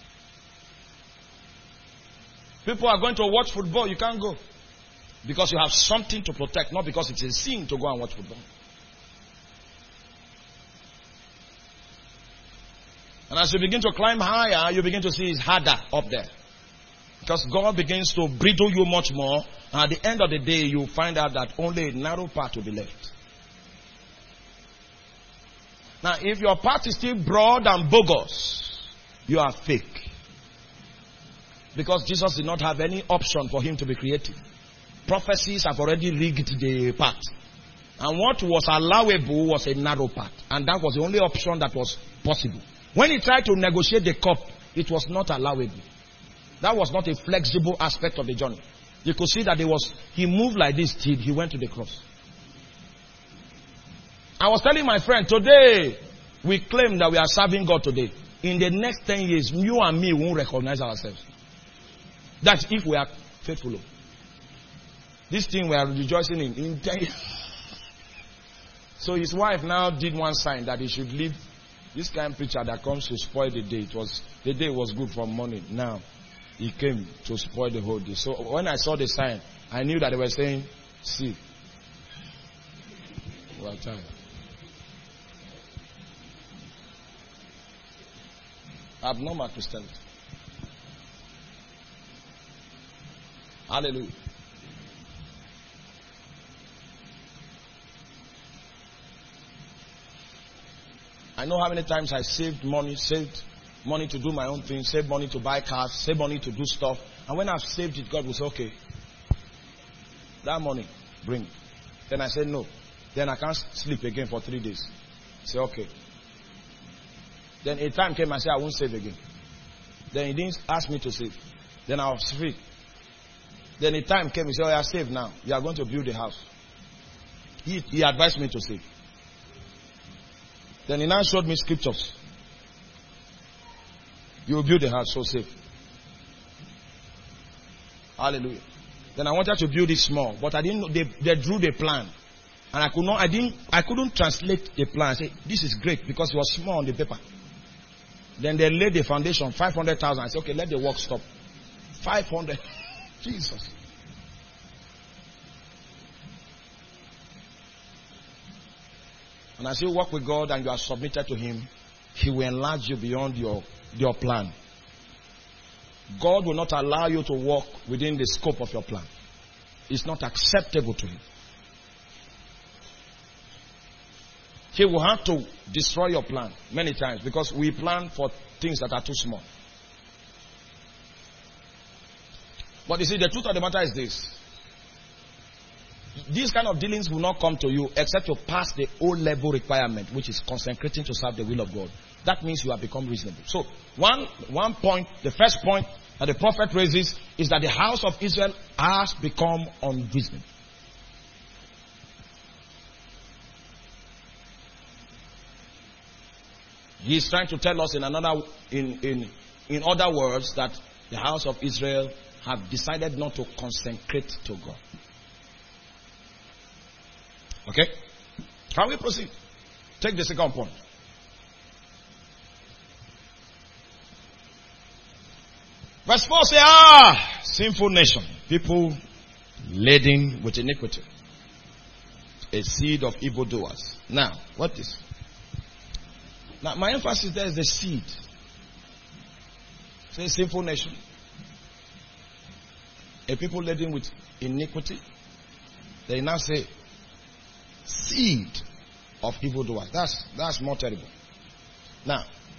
People are going to watch football. You can't go. Because you have something to protect. Not because it's a sin to go and watch football. And as you begin to climb higher, you begin to see it's harder up there. Because God begins to bridle you much more. And at the end of the day, you find out that only a narrow path will be left. Now, if your path is still broad and bogus, you are fake. Because Jesus did not have any option for him to be creative. Prophecies have already rigged the path. And what was allowable was a narrow path. And that was the only option that was possible. When he tried to negotiate the cup, it was not allowable. That was not a flexible aspect of the journey. You could see that he moved like this till he went to the cross. I was telling my friend, today, we claim that we are serving God today. In the next 10 years, you and me won't recognize ourselves. That's if we are faithful. This thing we are rejoicing in 10 years. So his wife now did one sign that he should leave this kind of preacher that comes to spoil the day. The day was good from morning. Now, he came to spoil the whole day. So when I saw the sign, I knew that they were saying, see, we are tired. Abnormal Christianity. Hallelujah. I know how many times I saved money to do my own thing, saved money to buy cars, saved money to do stuff. And when I've saved it, God will say, okay, that money, bring. Then I said, no. Then I can't sleep again for 3 days. Say, okay. Then a time came, I said, I won't save again. Then he didn't ask me to save. Then I was free. Then a time came, he said, oh, you are saved now. You are going to build a house. He advised me to save. Then he now showed me scriptures. You will build a house, so save. Hallelujah. Then I wanted to build it small, but I didn't know they drew the plan. And I couldn't translate the plan. I said, this is great because it was small on the paper. Then they laid the foundation, 500,000. I said, okay, let the work stop. 500. Jesus. And as you walk with God and you are submitted to Him, He will enlarge you beyond your plan. God will not allow you to walk within the scope of your plan. It's not acceptable to Him. He will have to destroy your plan many times because we plan for things that are too small. But you see, the truth of the matter is this. These kind of dealings will not come to you except to pass the O-level requirement, which is consecrating to serve the will of God. That means you have become reasonable. So, one point, the first point that the prophet raises is that the house of Israel has become unreasonable. He is trying to tell us in other words that the house of Israel have decided not to consecrate to God. Okay? Can we proceed? Take the second point. Verse 4 says, sinful nation, people laden with iniquity, a seed of evildoers. Now, what is? Now, my emphasis there is the seed. Say, sinful nation, a people laden with iniquity. They now say, seed of evildoers. That's more terrible. Now,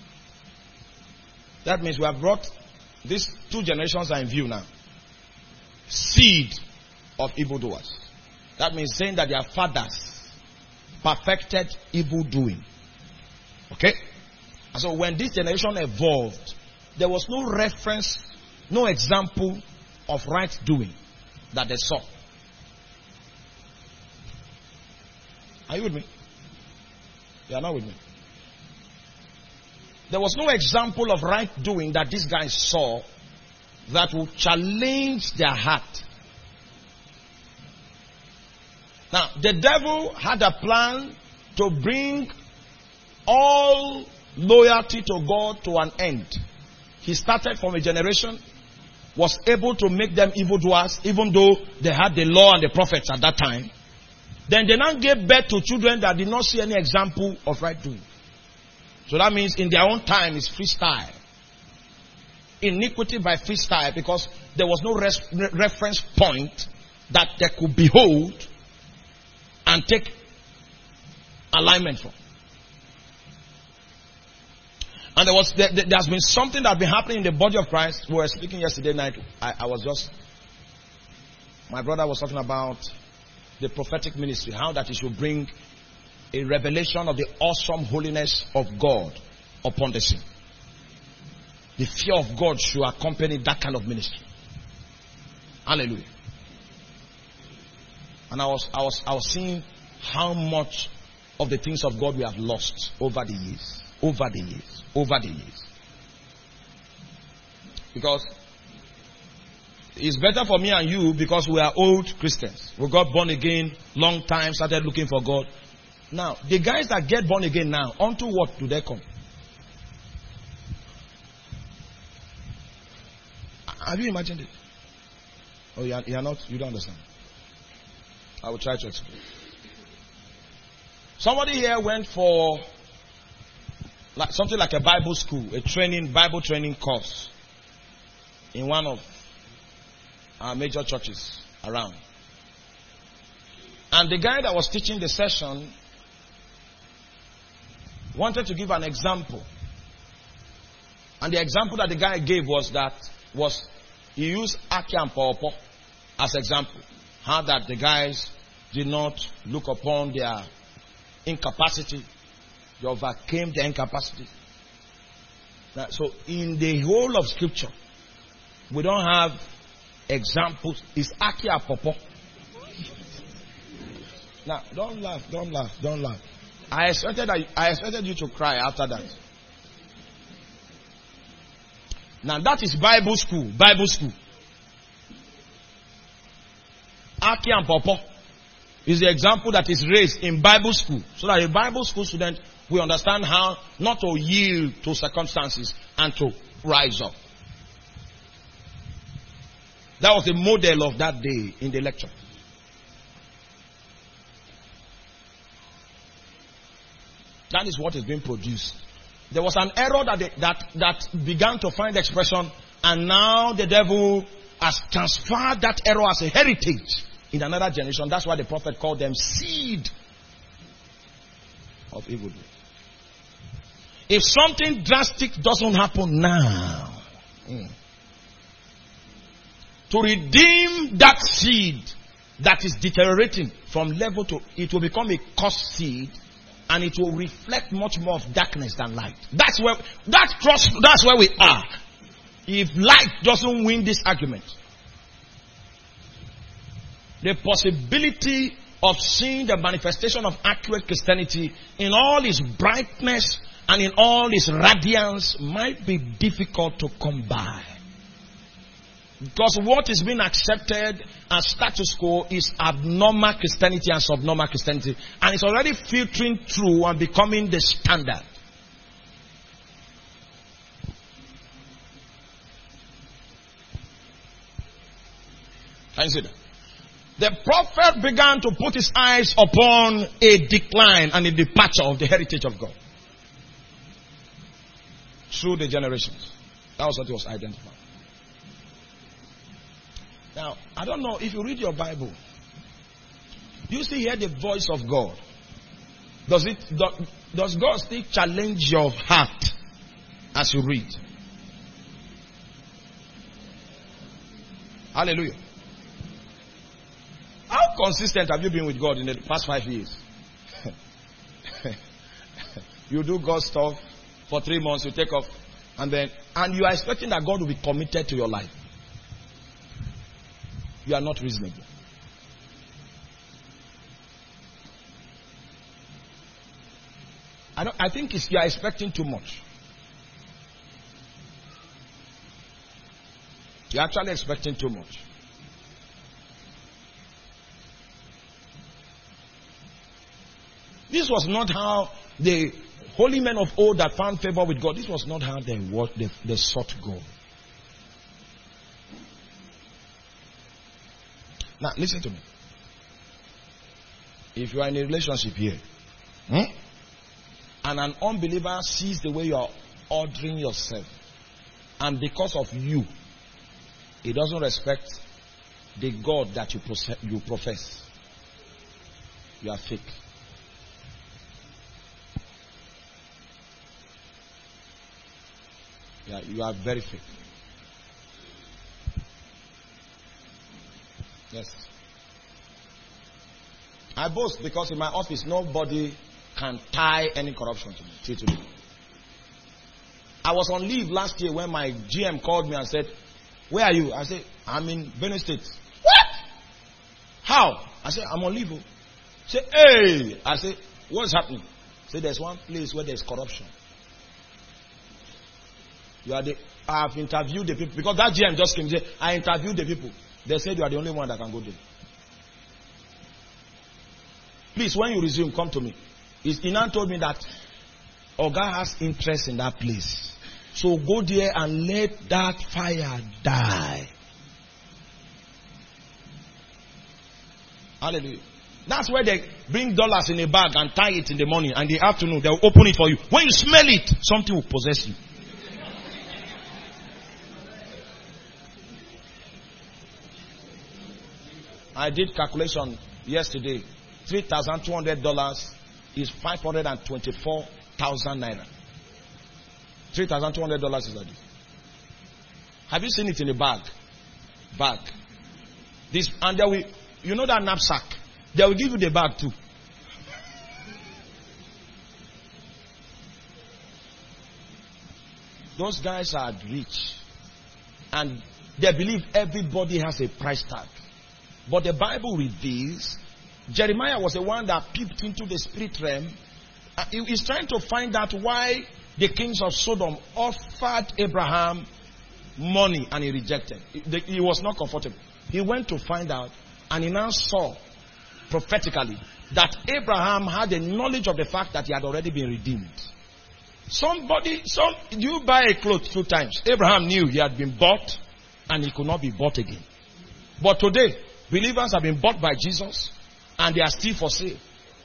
that means we have brought these two generations are in view now. Seed of evildoers. That means saying that their fathers perfected evil doing. Okay? And so when this generation evolved, there was no reference, no example of right doing that they saw. Are you with me? You are not with me. There was no example of right doing that these guys saw that would challenge their heart. Now, the devil had a plan to bring all loyalty to God to an end. He started from a generation, was able to make them evildoers, even though they had the law and the prophets at that time. Then they now gave birth to children that did not see any example of right doing. So that means in their own time it's freestyle. Iniquity by freestyle, because there was no reference point that they could behold and take alignment from. And there's been something that has been happening in the body of Christ. We were speaking yesterday night. My brother was talking about the prophetic ministry, how that it should bring a revelation of the awesome holiness of God upon the scene. The fear of God should accompany that kind of ministry. Hallelujah. And I was seeing how much of the things of God we have lost over the years. Because it's better for me and you because we are old Christians. We got born again long time, started looking for God. Now, the guys that get born again now, unto what do they come? Have you imagined it? Oh, you don't understand. I will try to explain. Somebody here went for something like a Bible school, Bible training course in one of our major churches around. And the guy that was teaching the session wanted to give an example. And the example that the guy gave was he used Aki and Pawpaw as example. How that the guys did not look upon their incapacity. They overcame their incapacity. Now, so in the whole of scripture, we don't have examples. It's Aki and Pawpaw. Now, don't laugh. I expected you to cry after that. Now that is Bible school. Aki and Pawpaw is the example that is raised in Bible school. So that a Bible school student will understand how not to yield to circumstances and to rise up. That was the model of that day in the lecture. That is what is being produced. There was an error that began to find expression, and now the devil has transferred that error as a heritage in another generation. That's why the prophet called them seed of evil. If something drastic doesn't happen now, to redeem that seed that is deteriorating from level to, it will become a cursed seed. And it will reflect much more of darkness than light. That's where we are. If light doesn't win this argument, the possibility of seeing the manifestation of accurate Christianity in all its brightness and in all its radiance might be difficult to come by. Because what is being accepted as status quo is abnormal Christianity and subnormal Christianity. And it's already filtering through and becoming the standard. Can you see that? The prophet began to put his eyes upon a decline and a departure of the heritage of God. Through the generations. That was what he was identifying. Now, I don't know if you read your Bible, do you still hear the voice of God? does God still challenge your heart as you read? Hallelujah. How consistent have you been with God in the past 5 years? You do God's stuff for 3 months, you take off, and you are expecting that God will be committed to your life. You are not reasonable. I think you are expecting too much. You are actually expecting too much. This was not how the holy men of old that found favor with God, this was not how they sought God. Now, listen to me. If you are in a relationship here, and an unbeliever sees the way you are ordering yourself, and because of you, he doesn't respect the God that you profess, you are fake. Yeah, you are very fake. Yes. I boast because in my office nobody can tie any corruption to me till today. I was on leave last year when my GM called me and said, "Where are you?" I said, "I'm in Benue State." "What? How?" I said, "I'm on leave." He said, "Hey!" I said, "What's happening?" He said, "There's one place where there's corruption. I've interviewed the people." Because that GM just came and said, "I interviewed the people. They said you are the only one that can go there. Please, when you resume, come to me." He now told me that Oga has interest in that place. So go there and let that fire die. Hallelujah. That's where they bring dollars in a bag and tie it in the morning, and in the afternoon they'll open it for you. When you smell it, something will possess you. I did calculation yesterday. $3,200 is 524,000 naira. $3,200 is like this. Have you seen it in a bag? This, and there will, you know that knapsack? They will give you the bag too. Those guys are rich, and they believe everybody has a price tag. But the Bible reveals Jeremiah was the one that peeped into the spirit realm. He is trying to find out why the kings of Sodom offered Abraham money and he rejected. He was not comfortable. He went to find out, and he now saw prophetically that Abraham had a knowledge of the fact that he had already been redeemed. You buy a cloth 2 times. Abraham knew he had been bought and he could not be bought again. But today, believers have been bought by Jesus and they are still for sale.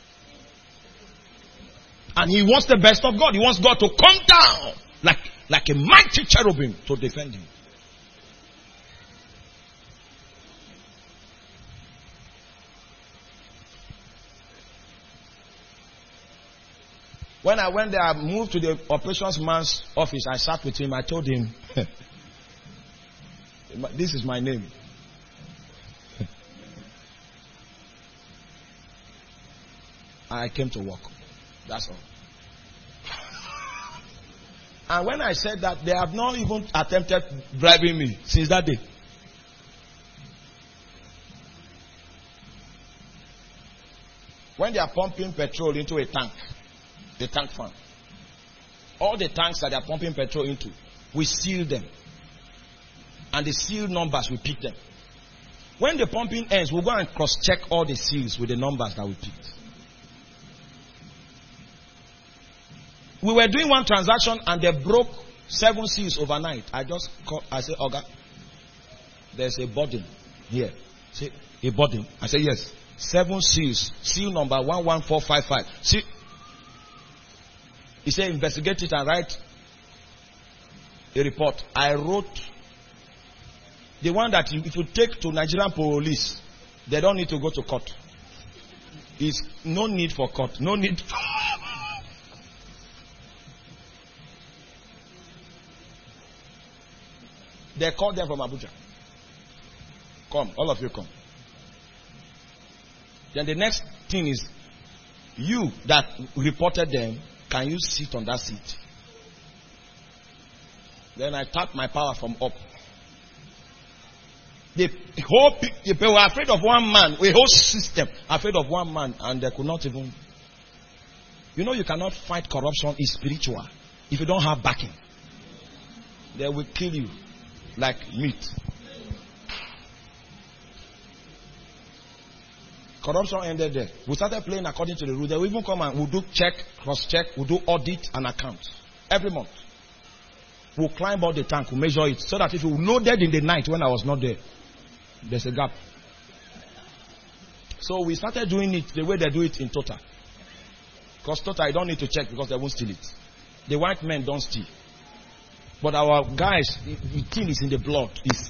And he wants the best of God. He wants God to come down like a mighty cherubim to defend him. When I went there, I moved to the operations man's office. I sat with him. I told him, this is my name. I came to work. That's all. And when I said that, they have not even attempted bribing me since that day. When they are pumping petrol into a tank, the tank farm, all the tanks that they are pumping petrol into, we seal them. And the seal numbers, we pick them. When the pumping ends, we'll go and cross-check all the seals with the numbers that we picked. We were doing one transaction and they broke 7 seals overnight. I said, "Oga, there's a burden here." Say, "A burden?" I said, "Yes. 7 seals. Seal number 11455. See?" He said, "Investigate it and write a report." I wrote the one that if you take to Nigerian police, they don't need to go to court. It's no need for court. No need. They called them from Abuja. Come, all of you come. Then the next thing is, you that reported them, can you sit on that seat? Then I tap my power from up. The whole people were afraid of one man, the whole system afraid of one man, and they could not even. You know, you cannot fight corruption is spiritual if you don't have backing. They will kill you like meat. Corruption ended there. We started playing according to the rules. They will even come and we'll do check, cross-check, we'll do audit and accounts every month. We'll climb out the tank, we'll measure it, so that if you loaded in the night when I was not there, there's a gap. So we started doing it the way they do it in Total. Because Total, I don't need to check because they won't steal it. The white men don't steal. But our guys, the thing is in the blood.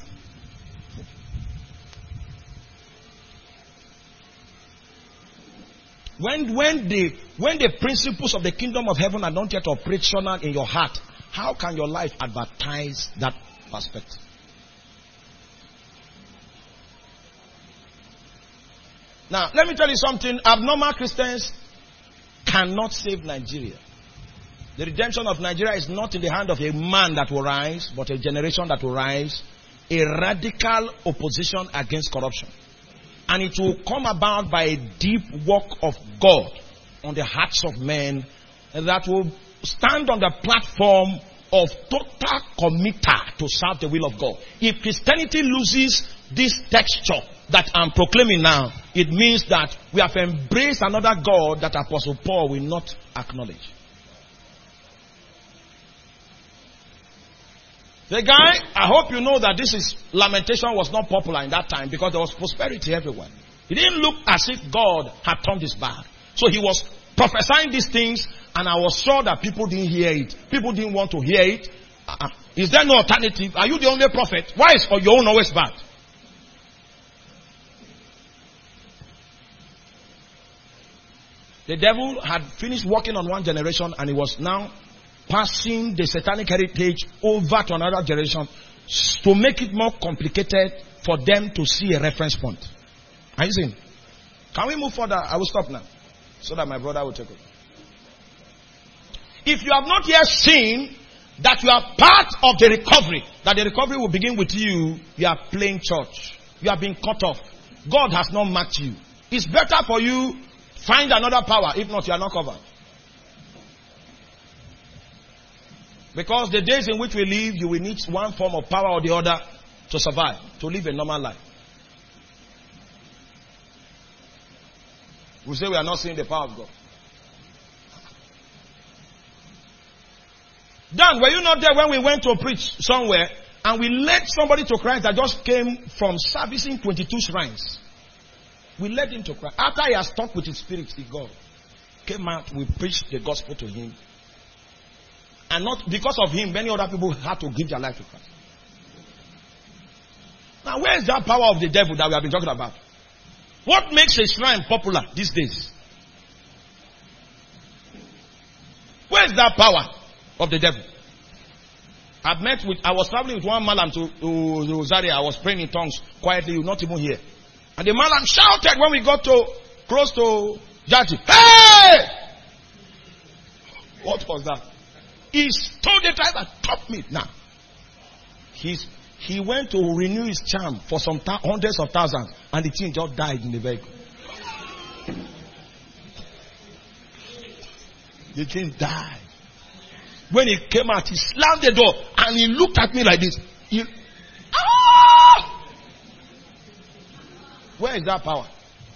When the principles of the kingdom of heaven are not yet operational in your heart, how can your life advertise that perspective? Now, let me tell you something. Abnormal Christians cannot save Nigeria. The redemption of Nigeria is not in the hand of a man that will rise, but a generation that will rise. A radical opposition against corruption. And it will come about by a deep work of God on the hearts of men that will stand on the platform of total committer to serve the will of God. If Christianity loses this texture that I'm proclaiming now, it means that we have embraced another God that Apostle Paul will not acknowledge. The guy, I hope you know that lamentation was not popular in that time because there was prosperity everywhere. It didn't look as if God had turned his back. So he was prophesying these things, and I was sure that people didn't hear it. People didn't want to hear it. Is there no alternative? Are you the only prophet? Why is your own always bad? The devil had finished working on one generation, and he was now passing the satanic heritage over to another generation to make it more complicated for them to see a reference point. Are you seeing? Can we move further? I will stop now so that my brother will take it. If you have not yet seen that you are part of the recovery, that the recovery will begin with you, you are playing church. You are being cut off. God has not marked you. It's better for you find another power. If not, you are not covered. Because the days in which we live, you will need one form of power or the other to survive, to live a normal life. We say we are not seeing the power of God. Dan, were you not there when we went to preach somewhere and we led somebody to Christ that just came from servicing 22 shrines? We led him to Christ. After he has talked with his spirit, God came out, we preached the gospel to him. And not because of him, many other people had to give their life to Christ. Now, where is that power of the devil that we have been talking about? What makes a shrine popular these days? Where is that power of the devil? I was traveling with one malam to Zaria. I was praying in tongues quietly, you will not even hear. And the malam shouted when we got close to Jaji. Hey! What was that? He told the driver, stop me now. He went to renew his charm for some hundreds of thousands, and the thing just died in the vehicle. The thing died. When he came out, he slammed the door and he looked at me like this. Where is that power?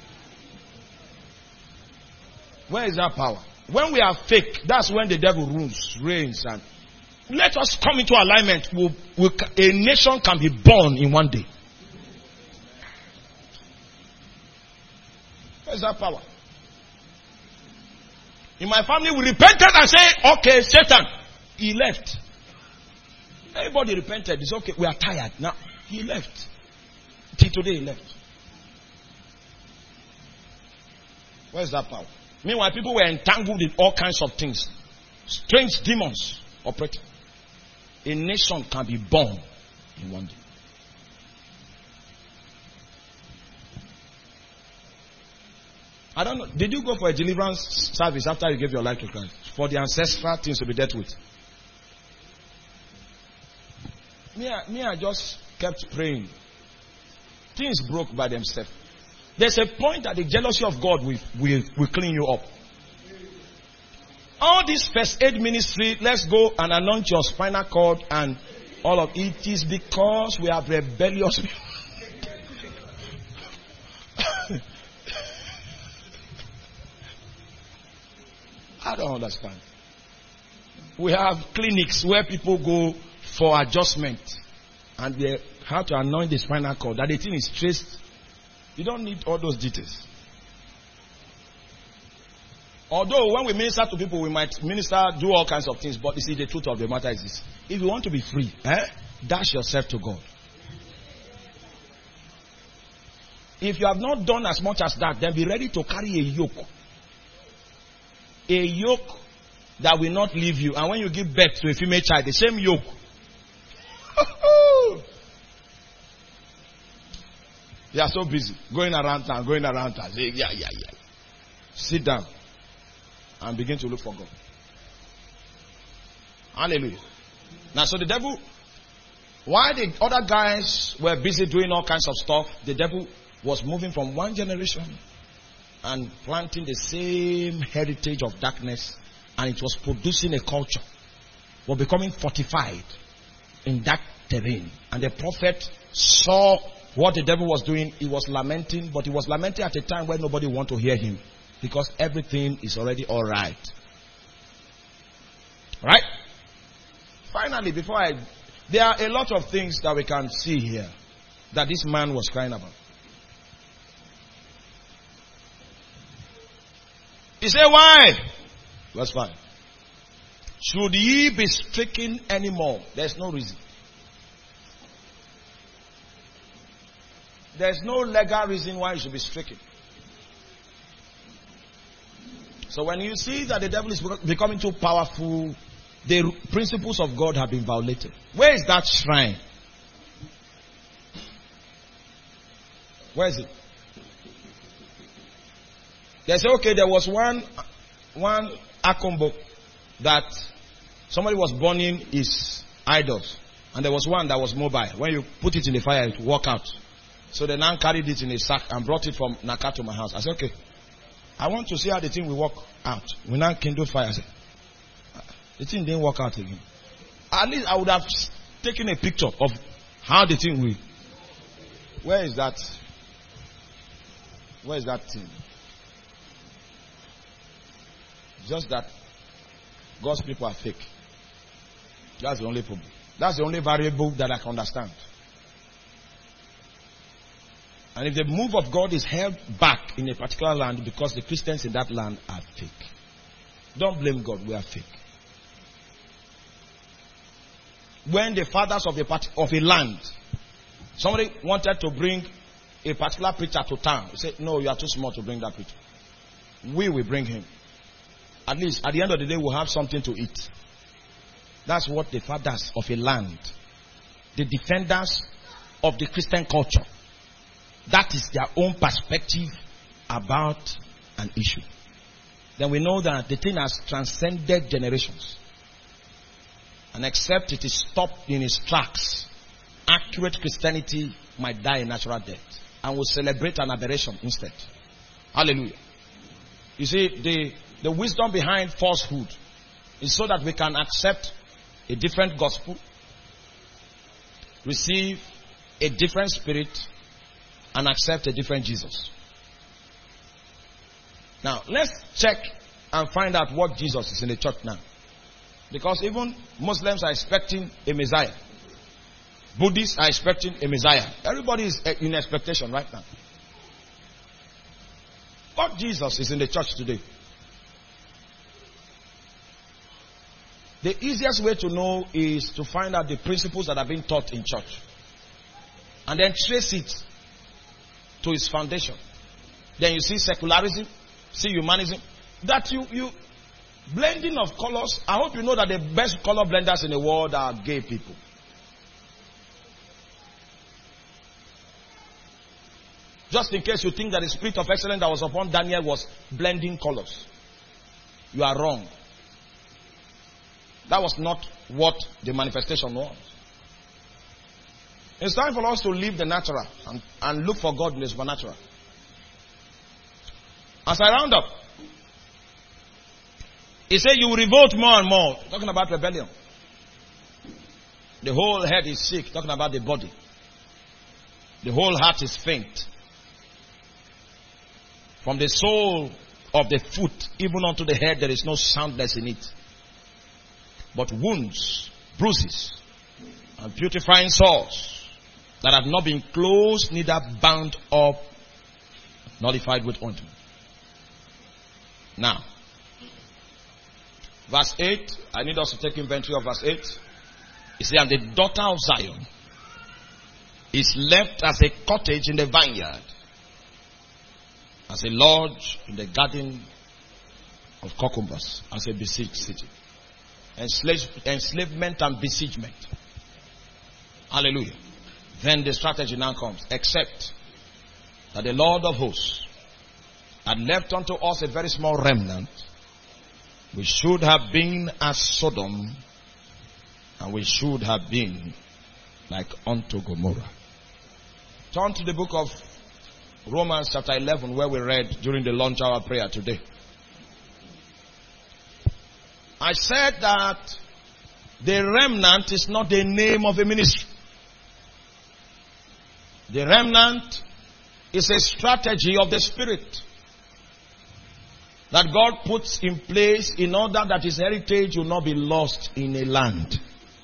Where is that power? When we are fake, that's when the devil reigns. And let us come into alignment. A nation can be born in one day. Where's that power? In my family, we repented and say, okay, Satan, he left. Everybody repented. It's okay. We are tired. Now, he left. Till today, he left. Where's that power? Meanwhile, people were entangled in all kinds of things. Strange demons operating. A nation can be born in one day. I don't know. Did you go for a deliverance service after you gave your life to Christ? For the ancestral things to be dealt with. I just kept praying. Things broke by themselves. There's a point that the jealousy of God will clean you up. All this first aid ministry, let's go and anoint your spinal cord and all of it is because we have rebellious people. I don't understand. We have clinics where people go for adjustment and they have to anoint the spinal cord. That the thing is traced. You don't need all those details. Although when we minister to people, we might do all kinds of things. But you see, the truth of the matter is this. If you want to be free, dash yourself to God. If you have not done as much as that, then be ready to carry a yoke. A yoke that will not leave you. And when you give birth to a female child, the same yoke. You are so busy. Going around town. Say, yeah. Sit down. And begin to look for God. Hallelujah. Now, so the devil, while the other guys were busy doing all kinds of stuff, the devil was moving from one generation and planting the same heritage of darkness, and it was producing a culture, was becoming fortified in that terrain. And the prophet saw what the devil was doing. He was lamenting, but he was lamenting at a time when nobody wanted to hear him, because everything is already all right. Right? Finally, there are a lot of things that we can see here that this man was crying about. He said, why? Verse 5. Should ye be stricken anymore? There's no reason. There's no legal reason why you should be stricken. So when you see that the devil is becoming too powerful, the principles of God have been violated. Where is that shrine? Where is it? They say, okay, there was one Akombo that somebody was burning his idols. And there was one that was mobile. When you put it in the fire, it would walk out. So they now carried it in a sack and brought it from Naka to my house. I said, okay, I want to see how the thing will work out. We now kindle fire. I said, the thing didn't work out again. At least I would have taken a picture of how the thing will. Where is that? Where is that thing? Just that God's people are fake. That's the only problem. That's the only variable that I can understand. And if the move of God is held back in a particular land because the Christians in that land are fake, don't blame God, we are fake. When the fathers of a land, somebody wanted to bring a particular preacher to town, he said, no, you are too small to bring that preacher. We will bring him. At least at the end of the day, we'll have something to eat. That's what the fathers of a land, the defenders of the Christian culture, that is their own perspective about an issue. Then we know that the thing has transcended generations. And except it is stopped in its tracks, accurate Christianity might die a natural death. And will celebrate an aberration instead. Hallelujah. You see, the wisdom behind falsehood is so that we can accept a different gospel, receive a different spirit, and accept a different Jesus. Now, let's check and find out what Jesus is in the church now. Because even Muslims are expecting a Messiah. Buddhists are expecting a Messiah. Everybody is in expectation right now. What Jesus is in the church today? The easiest way to know is to find out the principles that are being taught in church. And then trace it to its foundation. Then you see secularism, see humanism. That you blending of colors. I hope you know that the best color blenders in the world are gay people. Just in case you think that the spirit of excellence that was upon Daniel was blending colors. You are wrong. That was not what the manifestation was. It's time for us to leave the natural and look for God in the supernatural. As I round up, he said you will revolt more and more. Talking about rebellion. The whole head is sick. Talking about the body. The whole heart is faint. From the sole of the foot even unto the head there is no soundness in it. But wounds, bruises, and putrefying sores that have not been closed, neither bound up, nullified with ointment. Now, verse 8, I need us to take inventory of verse 8. He said, and the daughter of Zion is left as a cottage in the vineyard, as a lodge in the garden of cucumbers, as a besieged city. Enslavement and besiegement. Hallelujah. Then the strategy now comes. Except that the Lord of hosts had left unto us a very small remnant, we should have been as Sodom, and we should have been like unto Gomorrah. Turn to the book of Romans chapter 11, where we read during the lunch hour prayer today. I said that the remnant is not the name of a ministry. The remnant is a strategy of the Spirit that God puts in place in order that his heritage will not be lost in a land.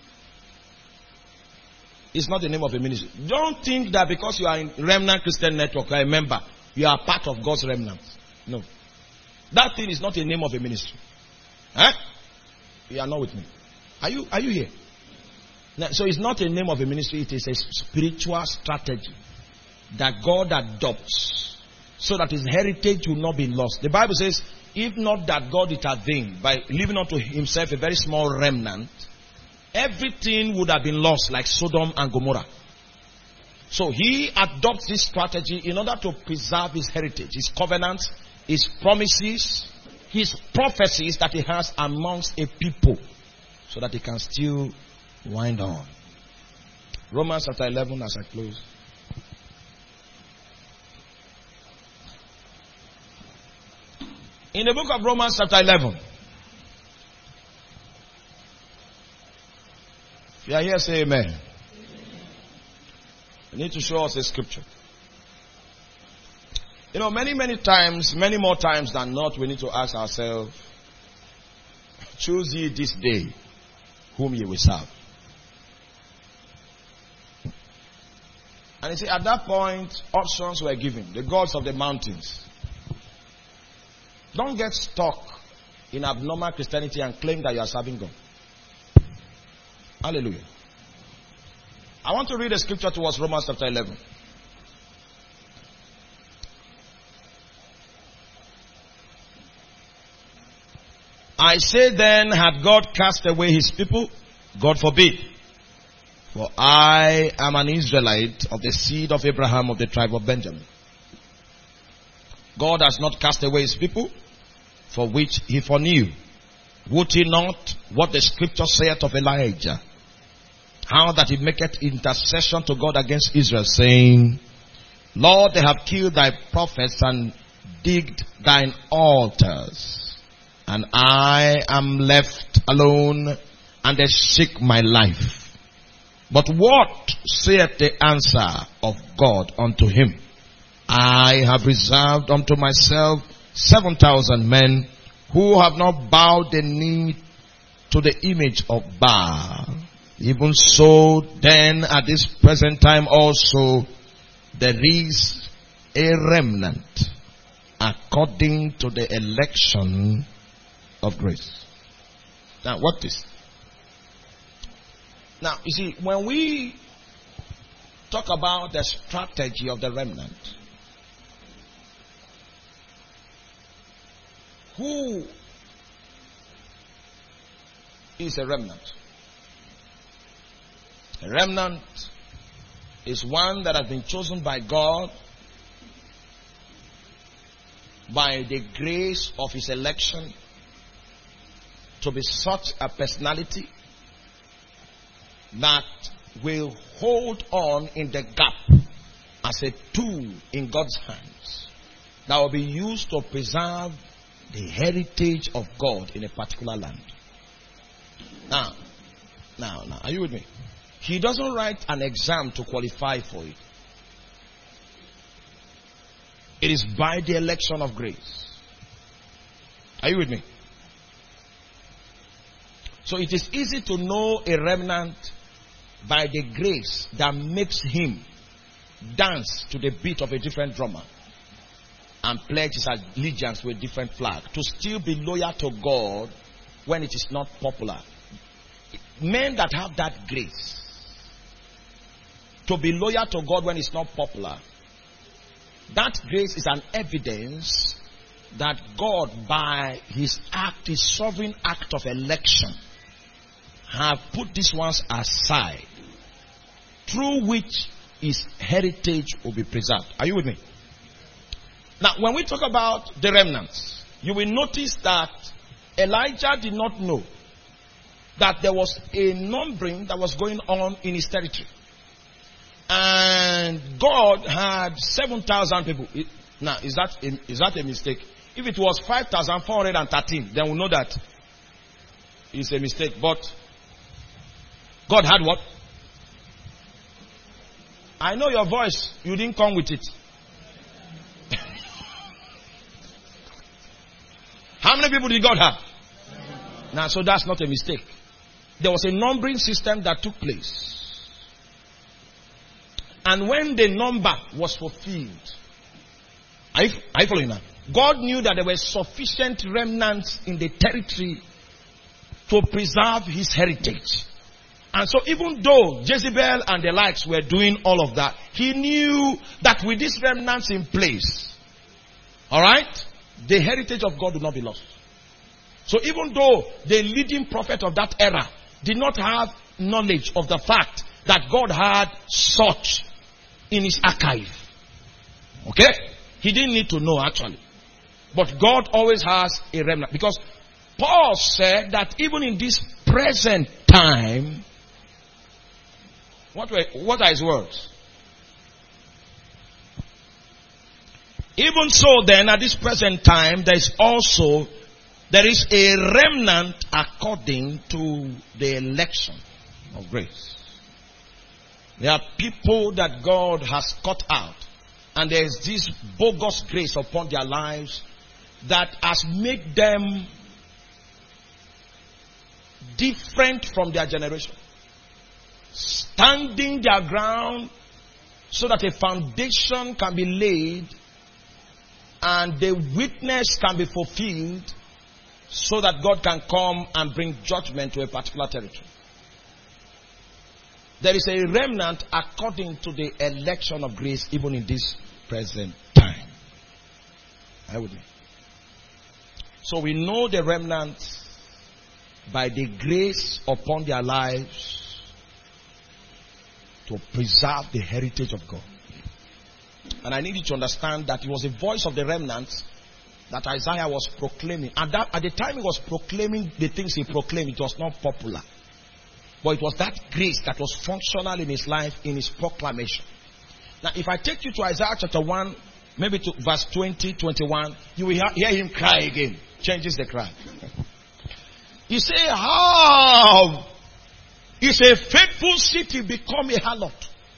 It's not the name of a ministry. Don't think that because you are in Remnant Christian Network, you are a member, you are part of God's remnant. No. That thing is not the name of a ministry. Huh? You are not with me. Are you here? Now, so it's not a name of a ministry, it is a spiritual strategy that God adopts so that his heritage will not be lost. The Bible says, if not that God intervened by leaving unto himself a very small remnant, everything would have been lost like Sodom and Gomorrah. So he adopts this strategy in order to preserve his heritage, his covenants, his promises, his prophecies that he has amongst a people, so that he can still wind on. Romans chapter 11 as I close. In the book of Romans chapter 11. If you are here, say amen. You need to show us a scripture. You know, many times, many more times than not, we need to ask ourselves, choose ye this day whom ye will serve. And you see, at that point, options were given. The gods of the mountains. Don't get stuck in abnormal Christianity and claim that you are serving God. Hallelujah. I want to read a scripture to us, Romans chapter 11. I say then, had God cast away his people? God forbid. For I am an Israelite of the seed of Abraham of the tribe of Benjamin. God has not cast away his people, for which he foreknew. Would he not what the scripture saith of Elijah? How that he maketh intercession to God against Israel, saying, Lord, they have killed thy prophets and digged thine altars. And I am left alone, and they seek my life. But what saith the answer of God unto him? I have reserved unto myself 7,000 men who have not bowed the knee to the image of Baal. Even so, then at this present time also, there is a remnant according to the election of grace. Now, what is? Now, you see, when we talk about the strategy of the remnant, who is a remnant? A remnant is one that has been chosen by God by the grace of his election to be such a personality that will hold on in the gap as a tool in God's hands that will be used to preserve the heritage of God in a particular land. Now, are you with me? He doesn't write an exam to qualify for it. It is by the election of grace. Are you with me? So it is easy to know a remnant by the grace that makes him dance to the beat of a different drummer and pledge his allegiance to a different flag, to still be loyal to God when it is not popular. Men that have that grace to be loyal to God when it's not popular, that grace is an evidence that God, by his act, his sovereign act of election, have put these ones aside, through which his heritage will be preserved. Are you with me? Now, when we talk about the remnants, you will notice that Elijah did not know that there was a numbering that was going on in his territory. And God had 7,000 people. Now, is that a mistake? If it was 5,413, then we know that it's a mistake. But God had what? I know your voice. You didn't come with it. How many people did God have? Now, so that's not a mistake. There was a numbering system that took place. And when the number was fulfilled, are you following now? God knew that there were sufficient remnants in the territory to preserve his heritage. And so even though Jezebel and the likes were doing all of that, he knew that with these remnants in place, alright, the heritage of God would not be lost. So even though the leading prophet of that era did not have knowledge of the fact that God had such in his archive, okay, he didn't need to know actually. But God always has a remnant. Because Paul said that even in this present time, what are his words? Even so then, at this present time, there is a remnant according to the election of grace. There are people that God has cut out, and there is this bogus grace upon their lives that has made them different from their generation, standing their ground so that a foundation can be laid and the witness can be fulfilled, so that God can come and bring judgment to a particular territory. There is a remnant according to the election of grace, even in this present time. Are you with me? So we know the remnant by the grace upon their lives to preserve the heritage of God. And I need you to understand that it was the voice of the remnants that Isaiah was proclaiming. And that at the time he was proclaiming the things he proclaimed, it was not popular. But it was that grace that was functional in his life, in his proclamation. Now, if I take you to Isaiah chapter 1, maybe to verse 20, 21, you will hear him cry again. Changes the cry. He say, how is a faithful city become a harlot?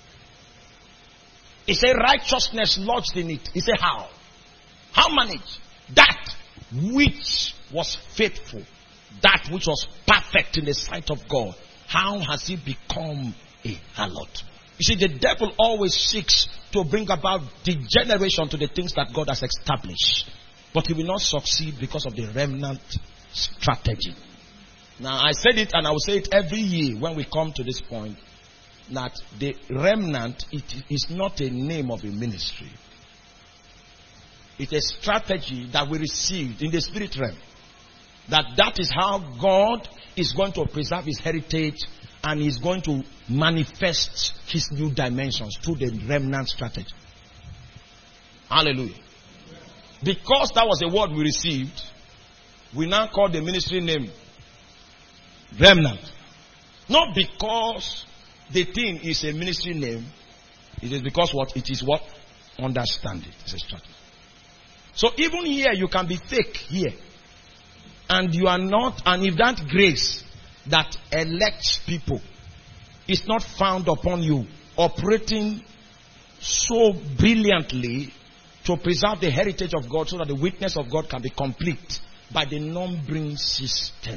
He say, righteousness lodged in it. He say, how? How manage? That which was faithful, that which was perfect in the sight of God, how has it become a harlot? You see, the devil always seeks to bring about degeneration to the things that God has established. But he will not succeed because of the remnant strategy. Now, I said it and I will say it every year when we come to this point, that the remnant, it is not a name of a ministry. It's a strategy that we received in the spirit realm. That is how God is going to preserve his heritage and is going to manifest his new dimensions through the remnant strategy. Hallelujah. Because that was a word we received, we now call the ministry name Remnant. Not because the thing is a ministry name. It is because what? It is what? Understand it. It's a strategy. So even here, you can be fake here. And you are not, and if that grace that elects people is not found upon you, operating so brilliantly to preserve the heritage of God so that the witness of God can be complete by the numbering system,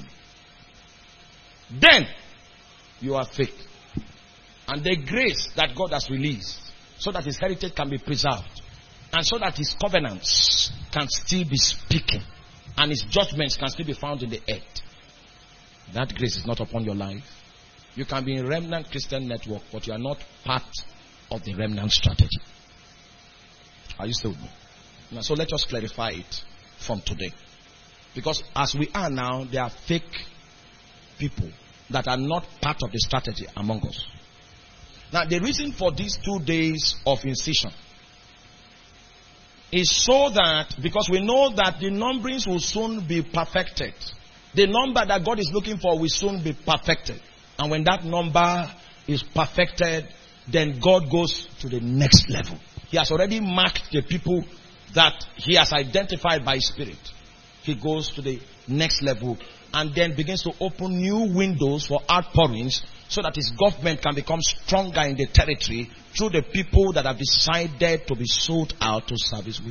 then you are fake. And the grace that God has released so that his heritage can be preserved and so that his covenants can still be speaking and his judgments can still be found in the earth, that grace is not upon your life. You can be in Remnant Christian Network, but you are not part of the Remnant strategy. Are you still with me? Now, so let us clarify it from today. Because as we are now, there are fake people that are not part of the strategy among us. Now, the reason for these 2 days of incision is so that, because we know that the numberings will soon be perfected. The number that God is looking for will soon be perfected. And when that number is perfected, then God goes to the next level. He has already marked the people that he has identified by his spirit. He goes to the next level and then begins to open new windows for outpourings so that his government can become stronger in the territory through the people that have decided to be sold out to serve his will.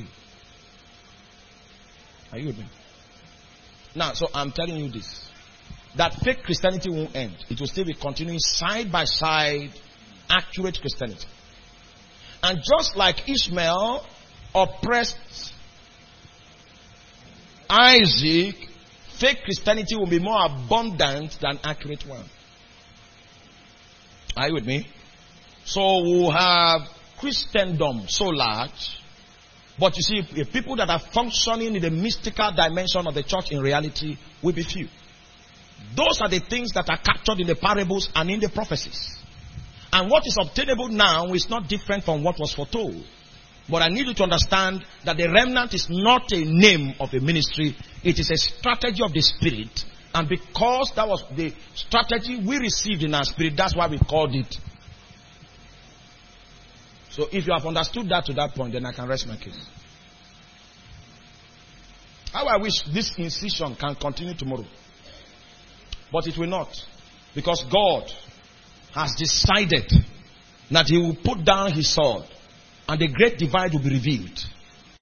Are you with me? Now, so I'm telling you this, that fake Christianity won't end. It will still be continuing side by side accurate Christianity. And just like Ishmael oppressed Isaac, fake Christianity will be more abundant than accurate one. Are you with me? So we'll have Christendom so large, but you see, the people that are functioning in the mystical dimension of the church in reality will be few. Those are the things that are captured in the parables and in the prophecies. And what is obtainable now is not different from what was foretold. But I need you to understand that the remnant is not a name of a ministry. It is a strategy of the spirit. And because that was the strategy we received in our spirit, that's why we called it. So if you have understood that to that point, then I can rest my case. How I wish this incision can continue tomorrow. But it will not. Because God has decided that he will put down his sword and the great divide will be revealed.